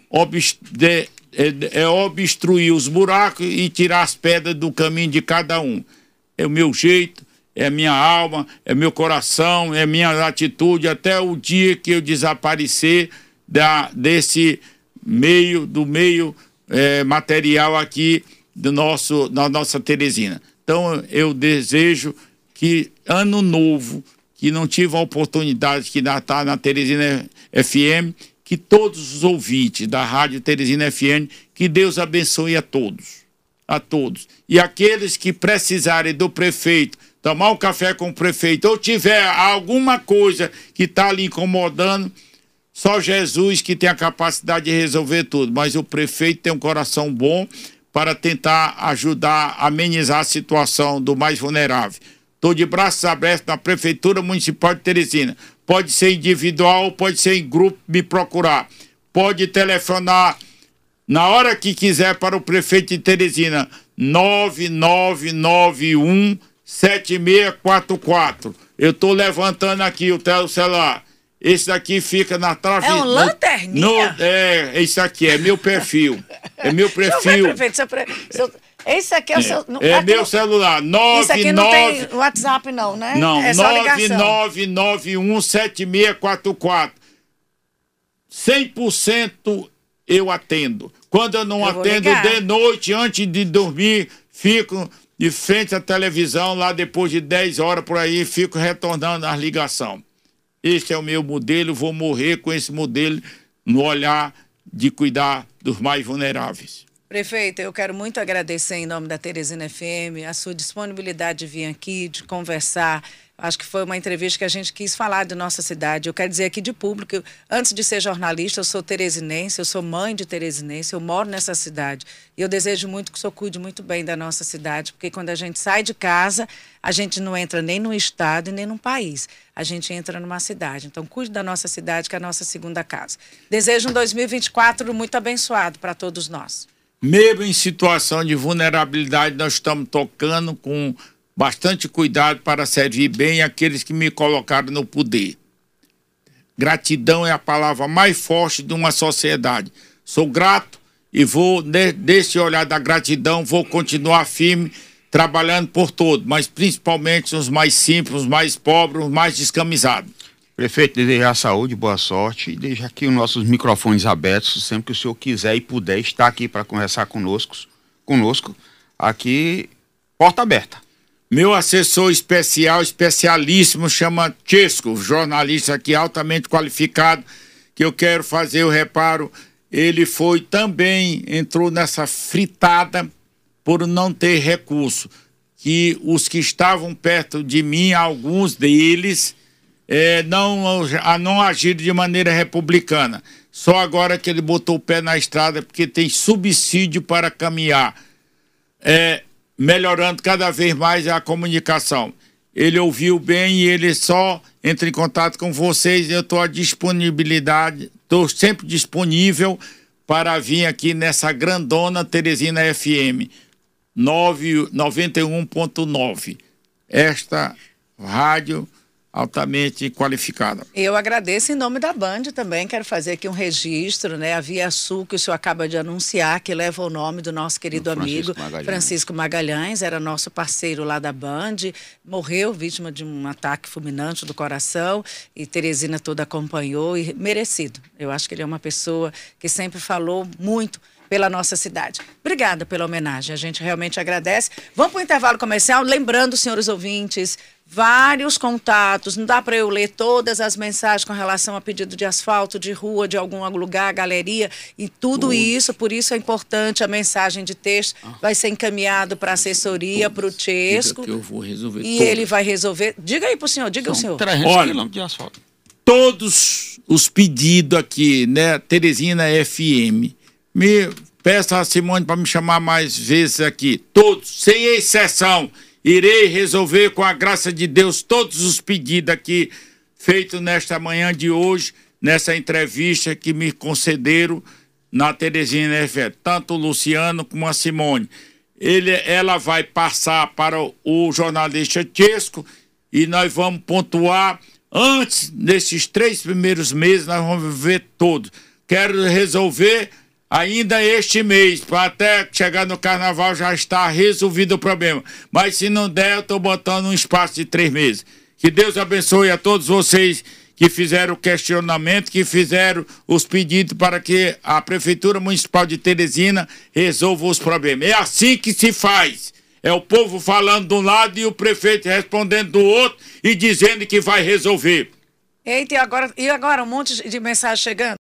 obstruir os buracos e tirar as pedras do caminho de cada um. É o meu jeito, é a minha alma, é meu coração, é minha atitude, até o dia que eu desaparecer desse meio material aqui da nossa Teresina. Então eu desejo que ano novo, que não tive a oportunidade que está na Teresina FM, que todos os ouvintes da Rádio Teresina FM, que Deus abençoe a todos. E aqueles que precisarem do prefeito, tomar um café com o prefeito, ou tiver alguma coisa que está lhe incomodando, só Jesus que tem a capacidade de resolver tudo. Mas o prefeito tem um coração bom para tentar ajudar a amenizar a situação do mais vulnerável. Estou de braços abertos na Prefeitura Municipal de Teresina. Pode ser individual, pode ser em grupo, me procurar. Pode telefonar na hora que quiser para o prefeito de Teresina, 9991-7644. Eu estou levantando aqui o celular. Esse daqui fica na trave. É um lanterninha? Esse aqui é meu perfil. É meu perfil. Esse aqui é o seu... meu celular. Isso aqui não tem WhatsApp não, né? Não, é só ligação. 9991-7644. 100% eu atendo. Quando eu não atendo de noite, antes de dormir, fico de frente à televisão, lá depois de 10 horas por aí, fico retornando as ligações. Este é o meu modelo, vou morrer com esse modelo no olhar de cuidar dos mais vulneráveis. Prefeito, eu quero muito agradecer em nome da Teresina FM a sua disponibilidade de vir aqui, de conversar. Acho que foi uma entrevista que a gente quis falar de nossa cidade. Eu quero dizer aqui de público, antes de ser jornalista, eu sou teresinense, eu sou mãe de teresinense, eu moro nessa cidade. E eu desejo muito que o senhor cuide muito bem da nossa cidade, porque quando a gente sai de casa, a gente não entra nem num estado e nem num país. A gente entra numa cidade. Então, cuide da nossa cidade, que é a nossa segunda casa. Desejo um 2024 muito abençoado para todos nós. Mesmo em situação de vulnerabilidade, nós estamos tocando com bastante cuidado para servir bem aqueles que me colocaram no poder. Gratidão é a palavra mais forte de uma sociedade. Sou grato e vou, desse olhar da gratidão, vou continuar firme, trabalhando por todos, mas principalmente os mais simples, os mais pobres, os mais descamisados. Prefeito, desejar saúde, boa sorte e deixar aqui os nossos microfones abertos, sempre que o senhor quiser e puder estar aqui para conversar conosco, aqui, porta aberta. Meu assessor especial, especialíssimo, chama Chesco, jornalista aqui altamente qualificado, que eu quero fazer o reparo. Ele foi também, entrou nessa fritada por não ter recurso, que os que estavam perto de mim, alguns deles, não agiram de maneira republicana. Só agora que ele botou o pé na estrada, porque tem subsídio para caminhar, melhorando cada vez mais a comunicação. Ele ouviu bem e ele só entra em contato com vocês. Eu estou à disponibilidade, estou sempre disponível para vir aqui nessa grandona Teresina FM 91.9. Esta rádio altamente qualificada. Eu agradeço em nome da Band também, quero fazer aqui um registro, né? A Via Sul, que o senhor acaba de anunciar, que leva o nome do nosso querido amigo Francisco Magalhães, era nosso parceiro lá da Band, morreu vítima de um ataque fulminante do coração e Teresina toda acompanhou e merecido. Eu acho que ele é uma pessoa que sempre falou muito pela nossa cidade. Obrigada pela homenagem, a gente realmente agradece. Vamos para o intervalo comercial, lembrando, senhores ouvintes, vários contatos, não dá para eu ler todas as mensagens com relação a pedido de asfalto, de rua, de algum lugar, galeria e tudo isso, por isso é importante a mensagem de texto, vai ser encaminhado para a assessoria, para o Chesco, eu vou resolver e ele vai resolver. Diga aí para o senhor, diga o senhor. 300 quilômetros de asfalto. Todos os pedidos aqui, né, Teresina FM, me peço a Simone para me chamar mais vezes aqui, todos, sem exceção, irei resolver com a graça de Deus todos os pedidos aqui feitos nesta manhã de hoje, nessa entrevista que me concederam na Teresina FM, tanto o Luciano como a Simone. Ela vai passar para o jornalista Chesco e nós vamos pontuar antes desses 3 primeiros meses, nós vamos ver todos. Quero resolver ainda este mês, para até chegar no carnaval já está resolvido o problema. Mas se não der, eu estou botando um espaço de 3 meses. Que Deus abençoe a todos vocês que fizeram o questionamento, que fizeram os pedidos para que a Prefeitura Municipal de Teresina resolva os problemas. É assim que se faz. É o povo falando de um lado e o prefeito respondendo do outro e dizendo que vai resolver. Eita, e agora um monte de mensagem chegando?